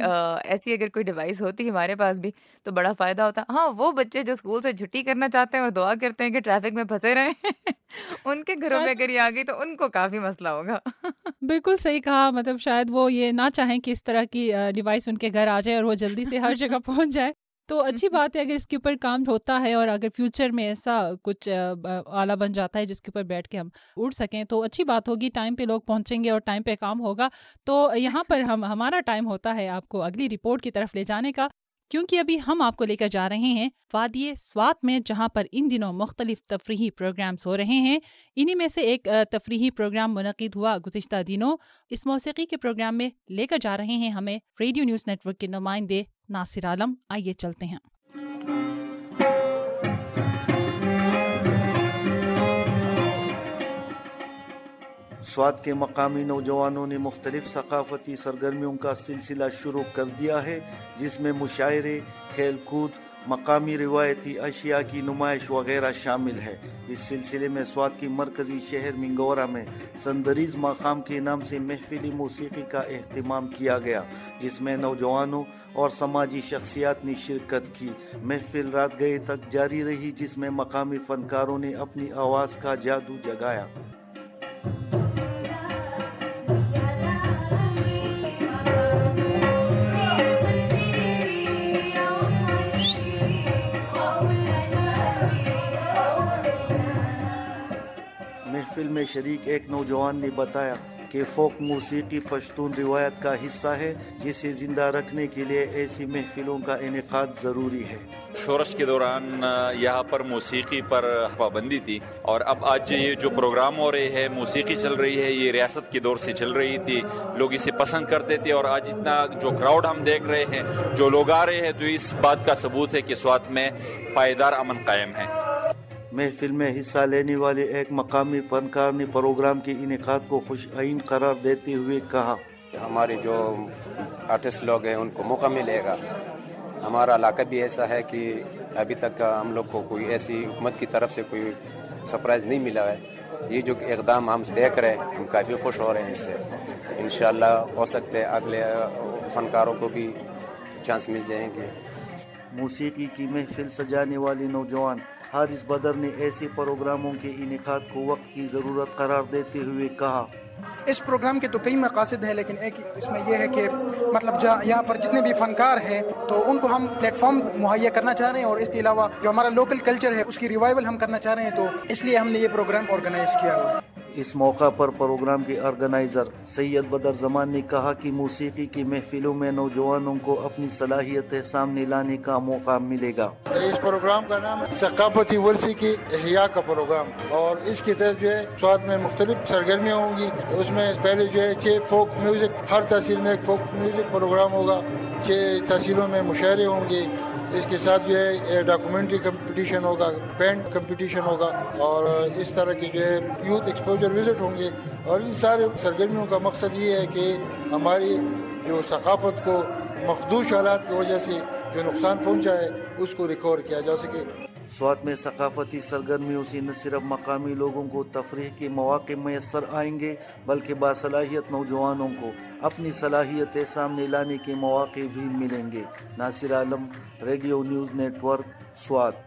A: ऐसी अगर कोई डिवाइस होती हमारे पास भी तो बड़ा फ़ायदा होता। हाँ, वो बच्चे जो स्कूल से छुट्टी करना चाहते हैं और दुआ करते हैं कि ट्रैफिक में फंसे रहें उनके घरों में अगर ये आ गई तो उनको काफ़ी मसला होगा।
B: बिल्कुल सही कहा। मतलब शायद वो ये ना चाहें कि इस तरह की डिवाइस उनके घर आ जाए और वो जल्दी से हर जगह पहुंच जाए। तो अच्छी बात है अगर इसके ऊपर काम होता है और अगर फ्यूचर में ऐसा कुछ आला बन जाता है जिसके ऊपर बैठ के हम उड़ सकें तो अच्छी बात होगी। टाइम पे लोग पहुंचेंगे और टाइम पे काम होगा। तो यहाँ पर हमारा टाइम होता है आपको अगली रिपोर्ट की तरफ ले जाने का। کیونکہ ابھی ہم آپ کو لے کر جا رہے ہیں وادی سوات میں، جہاں پر ان دنوں مختلف تفریحی پروگرامز ہو رہے ہیں۔ انہی میں سے ایک تفریحی پروگرام منعقد ہوا گزشتہ دنوں۔ اس موسیقی کے پروگرام میں لے کر جا رہے ہیں ہمیں ریڈیو نیوز نیٹ ورک کے نمائندے ناصر عالم۔ آئیے چلتے ہیں۔
C: سوات کے مقامی نوجوانوں نے مختلف ثقافتی سرگرمیوں کا سلسلہ شروع کر دیا ہے، جس میں مشاعرے، کھیل کود، مقامی روایتی اشیاء کی نمائش وغیرہ شامل ہے۔ اس سلسلے میں سوات کی مرکزی شہر منگورا میں سندریز مقام کے نام سے محفلی موسیقی کا اہتمام کیا گیا، جس میں نوجوانوں اور سماجی شخصیات نے شرکت کی۔ محفل رات گئے تک جاری رہی، جس میں مقامی فنکاروں نے اپنی آواز کا جادو جگایا۔ محفل میں شریک ایک نوجوان نے بتایا کہ فوک موسیقی پشتون روایت کا حصہ ہے، جسے زندہ رکھنے کے لیے ایسی محفلوں کا انعقاد ضروری ہے۔
V: شورش کے دوران یہاں پر موسیقی پر پابندی تھی، اور اب آج یہ جو پروگرام ہو رہے ہیں، موسیقی چل رہی ہے، یہ ریاست کے دور سے چل رہی تھی، لوگ اسے پسند کرتے تھے، اور آج اتنا جو کراؤڈ ہم دیکھ رہے ہیں، جو لوگ آ رہے ہیں، تو اس بات کا ثبوت ہے کہ سوات میں پائیدار امن قائم ہے۔
C: محفل میں حصہ لینے والے ایک مقامی فنکار نے پروگرام کے انعقاد کو خوش آئین قرار دیتے ہوئے کہا،
W: ہمارے جو آرٹسٹ لوگ ہیں ان کو موقع ملے گا۔ ہمارا علاقہ بھی ایسا ہے کہ ابھی تک ہم لوگ کو کوئی ایسی حکومت کی طرف سے کوئی سرپرائز نہیں ملا ہے۔ یہ جو اقدام ہم دیکھ رہے ہیں، ہم کافی خوش ہو رہے ہیں اس سے۔ انشاءاللہ ہو سکتے ہیں اگلے فنکاروں کو بھی چانس مل جائیں گے۔
C: موسیقی کی محفل سجانے والے نوجوان حارث بدر نے ایسے پروگراموں کے انعقاد کو وقت کی ضرورت قرار دیتے ہوئے کہا،
X: اس پروگرام کے تو کئی مقاصد ہیں، لیکن ایک اس میں یہ ہے کہ مطلب یہاں پر جتنے بھی فنکار ہیں تو ان کو ہم پلیٹ فارم مہیا کرنا چاہ رہے ہیں، اور اس کے علاوہ جو ہمارا لوکل کلچر ہے اس کی ریوائول ہم کرنا چاہ رہے ہیں، تو اس لیے ہم نے یہ پروگرام آرگنائز کیا ہوا ہے۔
C: اس موقع پر پروگرام کے آرگنائزر سید بدر زمان نے کہا کہ موسیقی کی محفلوں میں نوجوانوں کو اپنی صلاحیتیں سامنے لانے کا موقع ملے گا۔
Y: اس پروگرام کا نام ہے ثقافتی ورثے کی احیاء کا پروگرام، اور اس کے تحت جو ہے سوات میں مختلف سرگرمیاں ہوں گی۔ اس میں پہلے جو ہے 6 فوک میوزک، ہر تحصیل میں ایک فوک میوزک پروگرام ہوگا، 6 تحصیلوں میں مشاعرے ہوں گے۔ اس کے ساتھ جو ہے ڈاکومنٹری کمپٹیشن ہوگا، پینٹ کمپٹیشن ہوگا، اور اس طرح کی جو ہے یوتھ ایکسپوجر وزٹ ہوں گے۔ اور ان سارے سرگرمیوں کا مقصد یہ ہے کہ ہماری جو ثقافت کو مخدوش حالات کی وجہ سے جو نقصان پہنچا ہے اس کو ریکور کیا جا سکے۔
C: سوات میں ثقافتی سرگرمیوں سے نہ صرف مقامی لوگوں کو تفریح کے مواقع میسر آئیں گے، بلکہ باصلاحیت نوجوانوں کو اپنی صلاحیتیں سامنے لانے کے مواقع بھی ملیں گے۔ Nasir Alam, radio news network, Swat.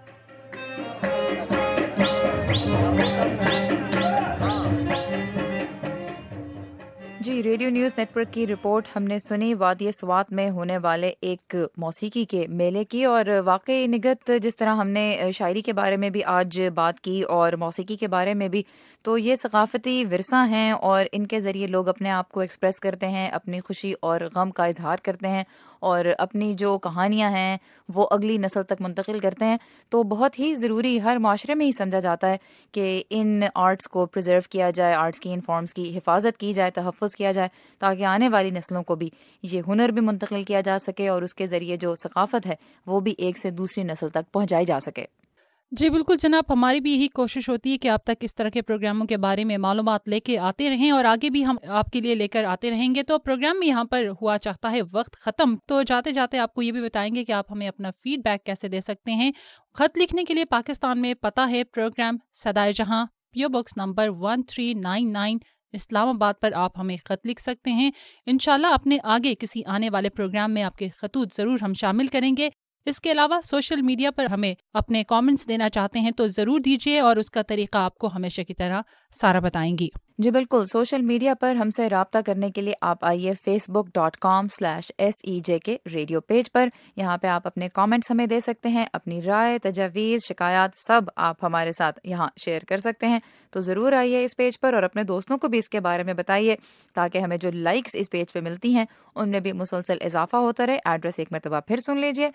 A: جی، ریڈیو نیوز نیٹ ورک کی رپورٹ ہم نے سنی وادی سوات میں ہونے والے ایک موسیقی کے میلے کی، اور واقعی نگت جس طرح ہم نے شاعری کے بارے میں بھی آج بات کی اور موسیقی کے بارے میں بھی، تو یہ ثقافتی ورثہ ہیں، اور ان کے ذریعے لوگ اپنے آپ کو ایکسپریس کرتے ہیں، اپنی خوشی اور غم کا اظہار کرتے ہیں، اور اپنی جو کہانیاں ہیں وہ اگلی نسل تک منتقل کرتے ہیں۔ تو بہت ہی ضروری ہر معاشرے میں ہی سمجھا جاتا ہے کہ ان آرٹس کو پریزرو کیا جائے، آرٹس کی ان فارمز کی حفاظت کی جائے، تحفظ کیا جائے، تاکہ آنے والی نسلوں کو بھی یہ ہنر بھی منتقل کیا جا سکے، اور اس کے ذریعے جو ثقافت ہے وہ بھی ایک سے دوسری نسل تک پہنچائی جا سکے۔
B: جی بالکل جناب، ہماری بھی یہی کوشش ہوتی ہے کہ آپ تک اس طرح کے پروگراموں کے بارے میں معلومات لے کے آتے رہیں، اور آگے بھی ہم آپ کے لیے لے کر آتے رہیں گے۔ تو پروگرام میں یہاں پر ہوا چاہتا ہے وقت ختم، تو جاتے جاتے آپ کو یہ بھی بتائیں گے کہ آپ ہمیں اپنا فیڈ بیک کیسے دے سکتے ہیں۔ خط لکھنے کے لیے پاکستان میں پتہ ہے پروگرام صدائے جہاں، پیو باکس نمبر 1399 اسلام آباد پر آپ ہمیں خط لکھ سکتے ہیں۔ انشاءاللہ اپنے آگے کسی آنے والے پروگرام میں آپ کے خطوط ضرور ہم شامل کریں گے۔ اس کے علاوہ سوشل میڈیا پر ہمیں اپنے کامنٹس دینا چاہتے ہیں تو ضرور دیجیے، اور اس کا طریقہ آپ کو ہمیشہ کی طرح سارا بتائیں گی۔
A: جی بالکل، سوشل میڈیا پر ہم سے رابطہ کرنے کے لیے آپ آئیے facebook.com/SEJ ریڈیو پیج پر. یہاں پہ آپ اپنے کامنٹس ہمیں دے سکتے ہیں، اپنی رائے، تجاویز، شکایات سب آپ ہمارے ساتھ یہاں شیئر کر سکتے ہیں. تو ضرور آئیے اس پیج پر اور اپنے دوستوں کو بھی اس کے بارے میں بتائیے تاکہ ہمیں جو لائکس اس پیج پہ ملتی ہیں ان میں بھی مسلسل اضافہ ہوتا رہے. ایڈریس ایک مرتبہ پھر سن لیجیے،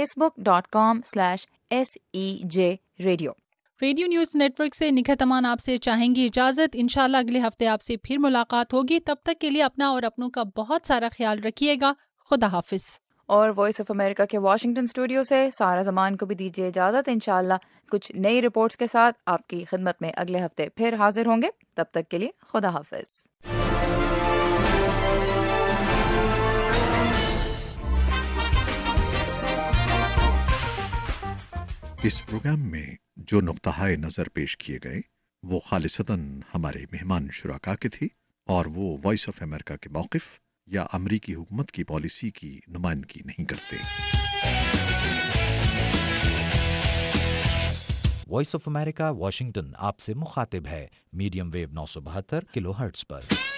A: facebook.com/SEJ radio.
B: Radio news network سے نکھت امان آپ سے چاہیں گی اجازت. انشاءاللہ اگلے ہفتے آپ سے پھر ملاقات ہوگی. تب تک کے لیے اپنا اور اپنوں کا بہت سارا خیال رکھیے گا. خدا حافظ.
A: اور وائس آف امریکہ کے واشنگٹن اسٹوڈیو سے سارا زمان کو بھی دیجیے اجازت. انشاءاللہ کچھ نئی رپورٹس کے ساتھ آپ کی خدمت میں اگلے ہفتے پھر حاضر ہوں گے. تب تک کے لیے خدا حافظ.
F: اس پروگرام میں جو نقطۂ نظر پیش کیے گئے وہ خالصتاً ہمارے مہمان شرکا کے تھے اور وہ وائس آف امریکہ کے موقف یا امریکی حکومت کی پالیسی کی نمائندگی نہیں کرتے.
G: وائس آف امریکہ واشنگٹن آپ سے مخاطب ہے میڈیم ویو 972 کلو ہرٹز پر.